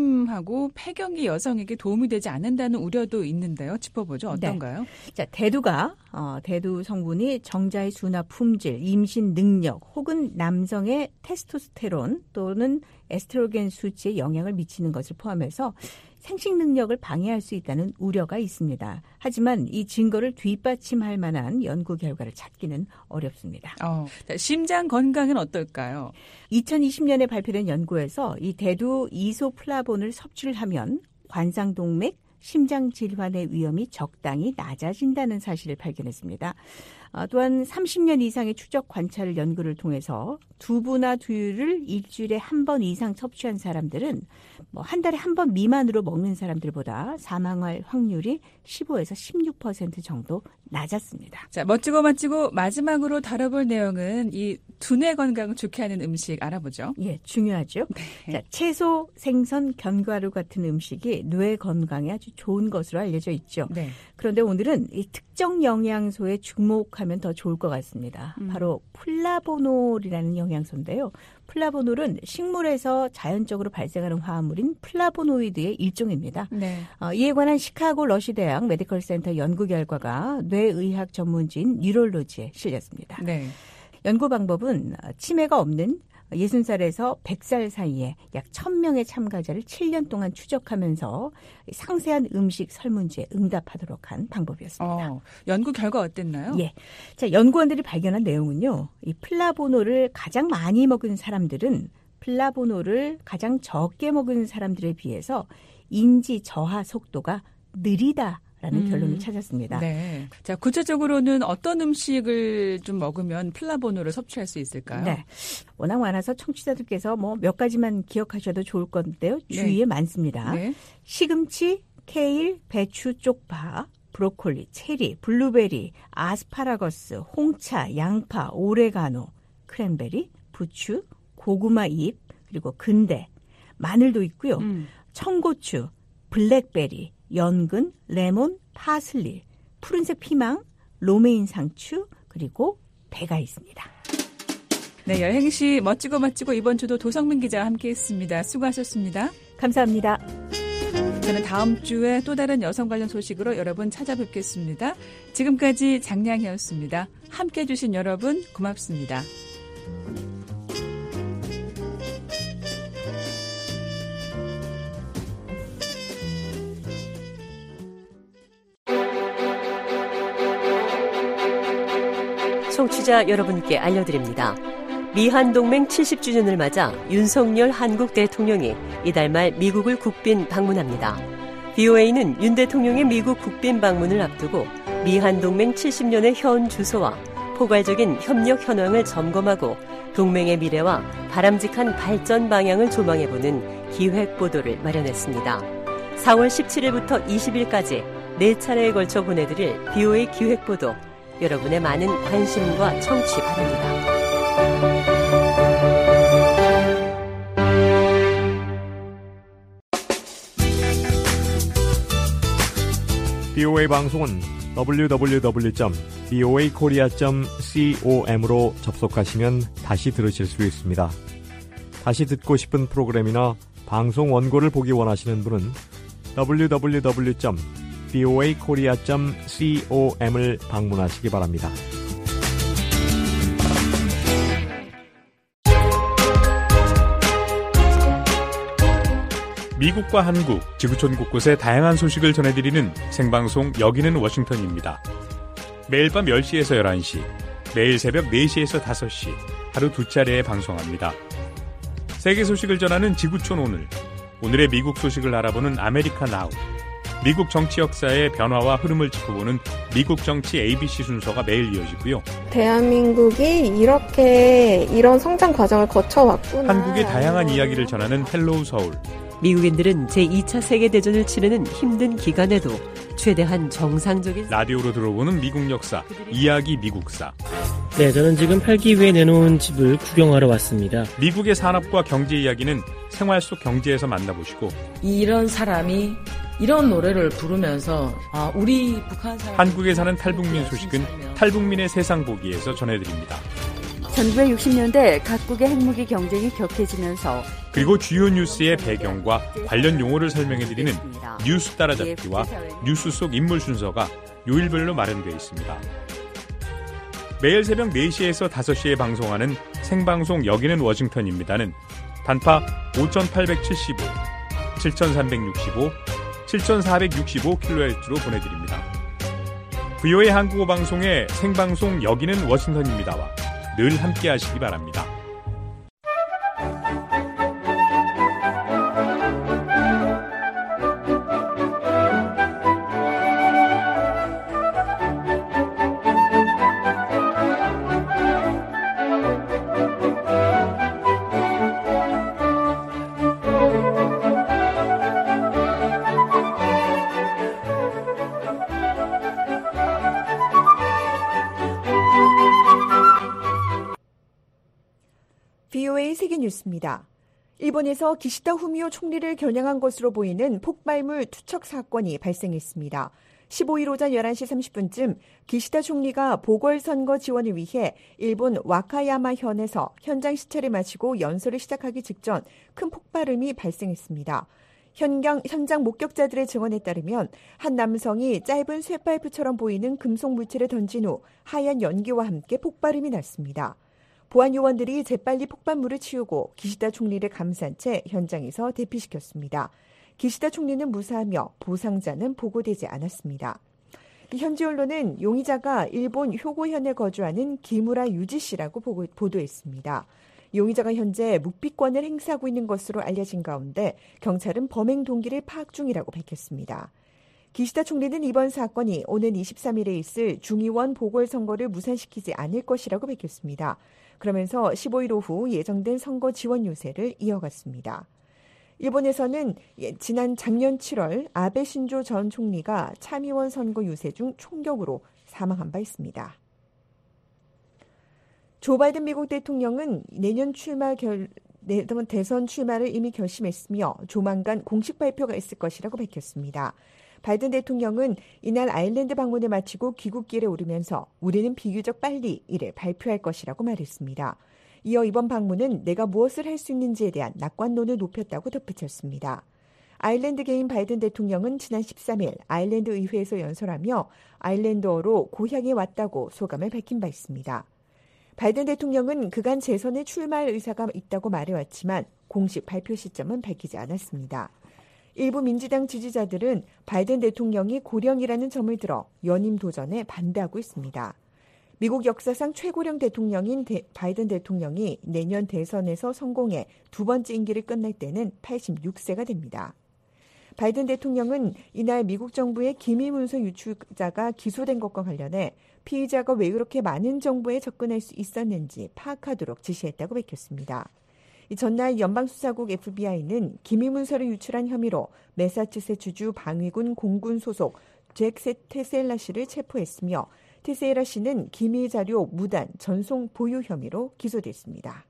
불임하고 폐경기 여성에게 도움이 되지 않는다는 우려도 있는데요. 짚어보죠. 어떤가요? 네. 자, 대두가 어, 대두 성분이 정자의 수나 품질, 임신 능력 혹은 남성의 테스토스테론 또는 에스트로겐 수치에 영향을 미치는 것을 포함해서 생식 능력을 방해할 수 있다는 우려가 있습니다. 하지만 이 증거를 뒷받침할 만한 연구 결과를 찾기는 어렵습니다. 어, 자, 심장 건강은 어떨까요? 이천이십 년에 발표된 연구에서 이 대두 이소플라본을 섭취를 하면 관상동맥, 심장 질환의 위험이 적당히 낮아진다는 사실을 발견했습니다. 어, 또한 삼십 년 이상의 추적 관찰 연구를 통해서 두부나 두유를 일주일에 한 번 이상 섭취한 사람들은 뭐 한 달에 한 번 미만으로 먹는 사람들보다 사망할 확률이 십오에서 십육 퍼센트 정도 낮았습니다. 자, 멋지고 멋지고 마지막으로 다뤄볼 내용은 이 두뇌 건강을 좋게 하는 음식 알아보죠. 예, 중요하죠. 네. 자, 채소, 생선, 견과류 같은 음식이 뇌 건강에 아주 좋은 것으로 알려져 있죠. 네. 그런데 오늘은 이 특정 영양소에 주목하면 더 좋을 것 같습니다. 음. 바로 플라보놀이라는 영양소인데요. 플라보놀은 식물에서 자연적으로 발생하는 화합물인 플라보노이드의 일종입니다. 네. 어, 이에 관한 시카고 러시 대학 메디컬 센터 연구 결과가 뇌의학 전문지인 뉴럴로지에 실렸습니다. 네. 연구 방법은 치매가 없는 예순 살에서 백 살 사이에 약 천 명의 참가자를 칠 년 동안 추적하면서 상세한 음식 설문지에 응답하도록 한 방법이었습니다. 어, 연구 결과 어땠나요? 예. 자, 연구원들이 발견한 내용은요. 이 플라보놀을 가장 많이 먹은 사람들은 플라보놀을 가장 적게 먹은 사람들에 비해서 인지 저하 속도가 느리다. 라는 음. 결론을 찾았습니다. 네. 자, 구체적으로는 어떤 음식을 좀 먹으면 플라보놀을 섭취할 수 있을까요? 네. 워낙 많아서 청취자들께서 뭐 몇 가지만 기억하셔도 좋을 건데요. 주위에 네. 많습니다. 네. 시금치, 케일, 배추, 쪽파, 브로콜리, 체리, 블루베리, 아스파라거스, 홍차, 양파, 오레가노, 크랜베리, 부추, 고구마 잎, 그리고 근대, 마늘도 있고요. 음. 청고추, 블랙베리, 연근, 레몬, 파슬리, 푸른색 피망, 로메인 상추, 그리고 배가 있습니다. 네, 여행시 멋지고 멋지고 이번 주도 도성민 기자와 함께했습니다. 수고하셨습니다. 감사합니다. 저는 다음 주에 또 다른 여성 관련 소식으로 여러분 찾아뵙겠습니다. 지금까지 장량이었습니다. 함께해 주신 여러분 고맙습니다. 청취자 여러분께 알려드립니다. 미한동맹 칠십 주년을 맞아 윤석열 한국 대통령이 이달 말 미국을 국빈 방문합니다. 비오에이는 윤 대통령의 미국 국빈 방문을 앞두고 미한동맹 칠십 년의 현 주소와 포괄적인 협력 현황을 점검하고 동맹의 미래와 바람직한 발전 방향을 조망해보는 기획 보도를 마련했습니다. 사월 십칠일부터 이십일까지 네 차례에 걸쳐 보내드릴 비오에이 기획 보도, 여러분의 많은 관심과 청취 바랍니다. 비오에이 방송은 더블유 더블유 더블유 점 비오에이 코리아 점 com으로 접속하시면 다시 들으실 수 있습니다. 다시 듣고 싶은 프로그램이나 방송 원고를 보기 원하시는 분은 더블유 더블유 더블유 점 비오에이 코리아 점 com을 방문하시기 바랍니다. 미국과 한국, 지구촌 곳곳의 다양한 소식을 전해드리는 생방송 여기는 워싱턴입니다. 매일 밤 열 시에서 열한 시, 매일 새벽 네 시에서 다섯 시, 하루 두 차례에 방송합니다. 세계 소식을 전하는 지구촌 오늘, 오늘의 미국 소식을 알아보는 아메리카 나우, 미국 정치 역사의 변화와 흐름을 짚어보는 미국 정치 에이비씨 순서가 매일 이어지고요. 대한민국이 이렇게 이런 성장 과정을 거쳐왔구나. 한국의 다양한 이야기를 전하는 헬로우 서울. 미국인들은 제이 차 세계대전을 치르는 힘든 기간에도 최대한 정상적인 라디오로 들어보는 미국 역사, 이야기 미국사. 네, 저는 지금 팔기 위해 내놓은 집을 구경하러 왔습니다. 미국의 산업과 경제 이야기는 생활 속 경제에서 만나보시고, 이런 사람이 이런 노래를 부르면서 아, 우리 북한 사람 한국에 사는 탈북민 소식은 탈북민의 세상 보기에서 전해드립니다. 천구백육십 년대 각국의 핵무기 경쟁이 격해지면서 그리고 주요 뉴스의 배경과 관련 용어를 설명해드리는 뉴스 따라잡기와 뉴스 속 인물 순서가 요일별로 마련되어 있습니다. 매일 새벽 네 시에서 다섯 시에 방송하는 생방송 여기는 워싱턴입니다는 단파 오천팔백칠십오, 칠천삼백육십오, 칠천사백육십오 킬로헤르츠로 보내드립니다. 브이오에이 한국어 방송의 생방송 여기는 워싱턴입니다와 늘 함께 하시기 바랍니다. 비오에이 세계뉴스입니다. 일본에서 기시다 후미오 총리를 겨냥한 것으로 보이는 폭발물 투척 사건이 발생했습니다. 십오일 오전 열한 시 삼십 분쯤 기시다 총리가 보궐선거 지원을 위해 일본 와카야마현에서 현장 시찰을 마치고 연설을 시작하기 직전 큰 폭발음이 발생했습니다. 현장, 현장 목격자들의 증언에 따르면 한 남성이 짧은 쇠파이프처럼 보이는 금속 물체를 던진 후 하얀 연기와 함께 폭발음이 났습니다. 보안 요원들이 재빨리 폭발물을 치우고 기시다 총리를 감싼 채 현장에서 대피시켰습니다. 기시다 총리는 무사하며 부상자는 보고되지 않았습니다. 현지 언론은 용의자가 일본 효고현에 거주하는 기무라 유지 씨라고 보고, 보도했습니다. 용의자가 현재 묵비권을 행사하고 있는 것으로 알려진 가운데 경찰은 범행 동기를 파악 중이라고 밝혔습니다. 기시다 총리는 이번 사건이 오는 이십삼일에 있을 중의원 보궐선거를 무산시키지 않을 것이라고 밝혔습니다. 그러면서 십오일 오후 예정된 선거 지원 요새를 이어갔습니다. 일본에서는 지난 작년 칠월 아베 신조 전 총리가 참의원 선거 유세 중 총격으로 사망한 바 있습니다. 조 바이든 미국 대통령은 내년 출마 결, 내년 대선 출마를 이미 결심했으며 조만간 공식 발표가 있을 것이라고 밝혔습니다. 바이든 대통령은 이날 아일랜드 방문을 마치고 귀국길에 오르면서 우리는 비교적 빨리 이를 발표할 것이라고 말했습니다. 이어 이번 방문은 내가 무엇을 할 수 있는지에 대한 낙관론을 높였다고 덧붙였습니다. 아일랜드계인 바이든 대통령은 지난 십삼일 아일랜드 의회에서 연설하며 아일랜드어로 고향에 왔다고 소감을 밝힌 바 있습니다. 바이든 대통령은 그간 재선에 출마할 의사가 있다고 말해왔지만 공식 발표 시점은 밝히지 않았습니다. 일부 민주당 지지자들은 바이든 대통령이 고령이라는 점을 들어 연임 도전에 반대하고 있습니다. 미국 역사상 최고령 대통령인 데, 바이든 대통령이 내년 대선에서 성공해 두 번째 임기를 끝낼 때는 팔십육 세가 됩니다. 바이든 대통령은 이날 미국 정부의 기밀문서 유출자가 기소된 것과 관련해 피의자가 왜 그렇게 많은 정보에 접근할 수 있었는지 파악하도록 지시했다고 밝혔습니다. 이 전날 연방수사국 에프비아이는 기밀문서를 유출한 혐의로 매사추세츠주 방위군 공군 소속 잭 테셀라 씨를 체포했으며 테셀라 씨는 기밀자료 무단 전송 보유 혐의로 기소됐습니다.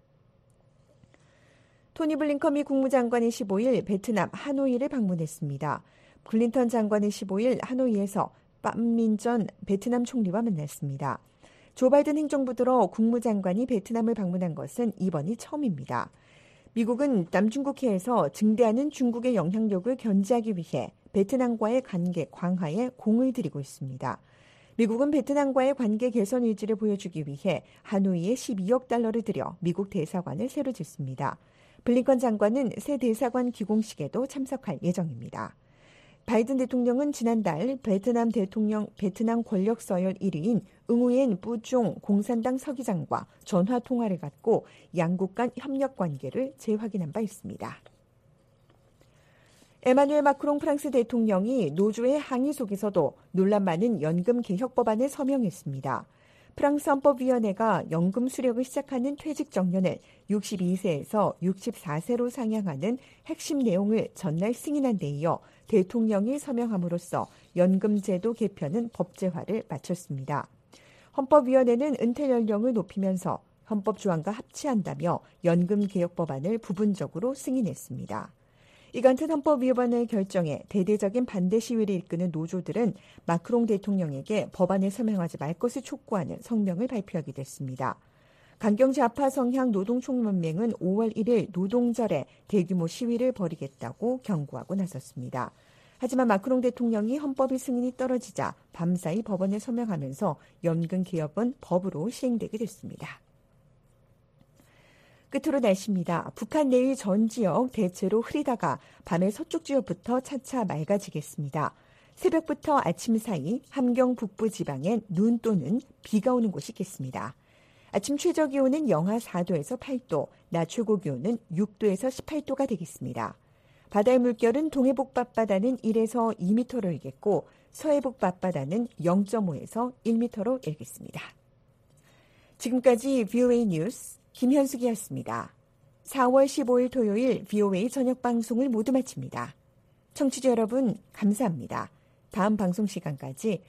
토니 블링컨 미 국무장관이 십오일 베트남 하노이를 방문했습니다. 블링컨 장관은 십오일 하노이에서 빰민 전 베트남 총리와 만났습니다. 조 바이든 행정부 들어 국무장관이 베트남을 방문한 것은 이번이 처음입니다. 미국은 남중국해에서 증대하는 중국의 영향력을 견제하기 위해 베트남과의 관계 강화에 공을 들이고 있습니다. 미국은 베트남과의 관계 개선 의지를 보여주기 위해 하노이에 십이억 달러를 들여 미국 대사관을 새로 짓습니다. 블링컨 장관은 새 대사관 기공식에도 참석할 예정입니다. 바이든 대통령은 지난달 베트남 대통령 베트남 권력 서열 일 위인 응우엔 뿌종 공산당 서기장과 전화 통화를 갖고 양국 간 협력 관계를 재확인한 바 있습니다. 에마누엘 마크롱 프랑스 대통령이 노조의 항의 속에서도 논란 많은 연금 개혁 법안을 서명했습니다. 프랑스 헌법위원회가 연금 수령을 시작하는 퇴직 정년을 육십이 세에서 육십사 세로 상향하는 핵심 내용을 전날 승인한 데 이어 대통령이 서명함으로써 연금제도 개편은 법제화를 마쳤습니다. 헌법위원회는 은퇴 연령을 높이면서 헌법 조항과 합치한다며 연금 개혁 법안을 부분적으로 승인했습니다. 이 같은 헌법위원회 결정에 대대적인 반대 시위를 이끄는 노조들은 마크롱 대통령에게 법안에 서명하지 말 것을 촉구하는 성명을 발표하게 됐습니다. 강경 좌파 성향 노동총연맹은 오월 일일 노동절에 대규모 시위를 벌이겠다고 경고하고 나섰습니다. 하지만 마크롱 대통령이 헌법의 승인이 떨어지자 밤사이 법안에 서명하면서 연금 개혁은 법으로 시행되게 됐습니다. 끝으로 날씨입니다. 북한 내일 전 지역 대체로 흐리다가 밤에 서쪽 지역부터 차차 맑아지겠습니다. 새벽부터 아침 사이 함경 북부 지방엔 눈 또는 비가 오는 곳이 있겠습니다. 아침 최저 기온은 영하 사 도에서 팔 도, 낮 최고 기온은 육 도에서 십팔 도가 되겠습니다. 바다의 물결은 동해북 밤바다는 일에서 이 미터로 일겠고 서해북 밤바다는 영 점 오에서 일 미터로 일겠습니다. 지금까지 브이오에이 뉴스 김현숙이었습니다. 사월 십오일 토요일 브이오에이 저녁 방송을 모두 마칩니다. 청취자 여러분 감사합니다. 다음 방송 시간까지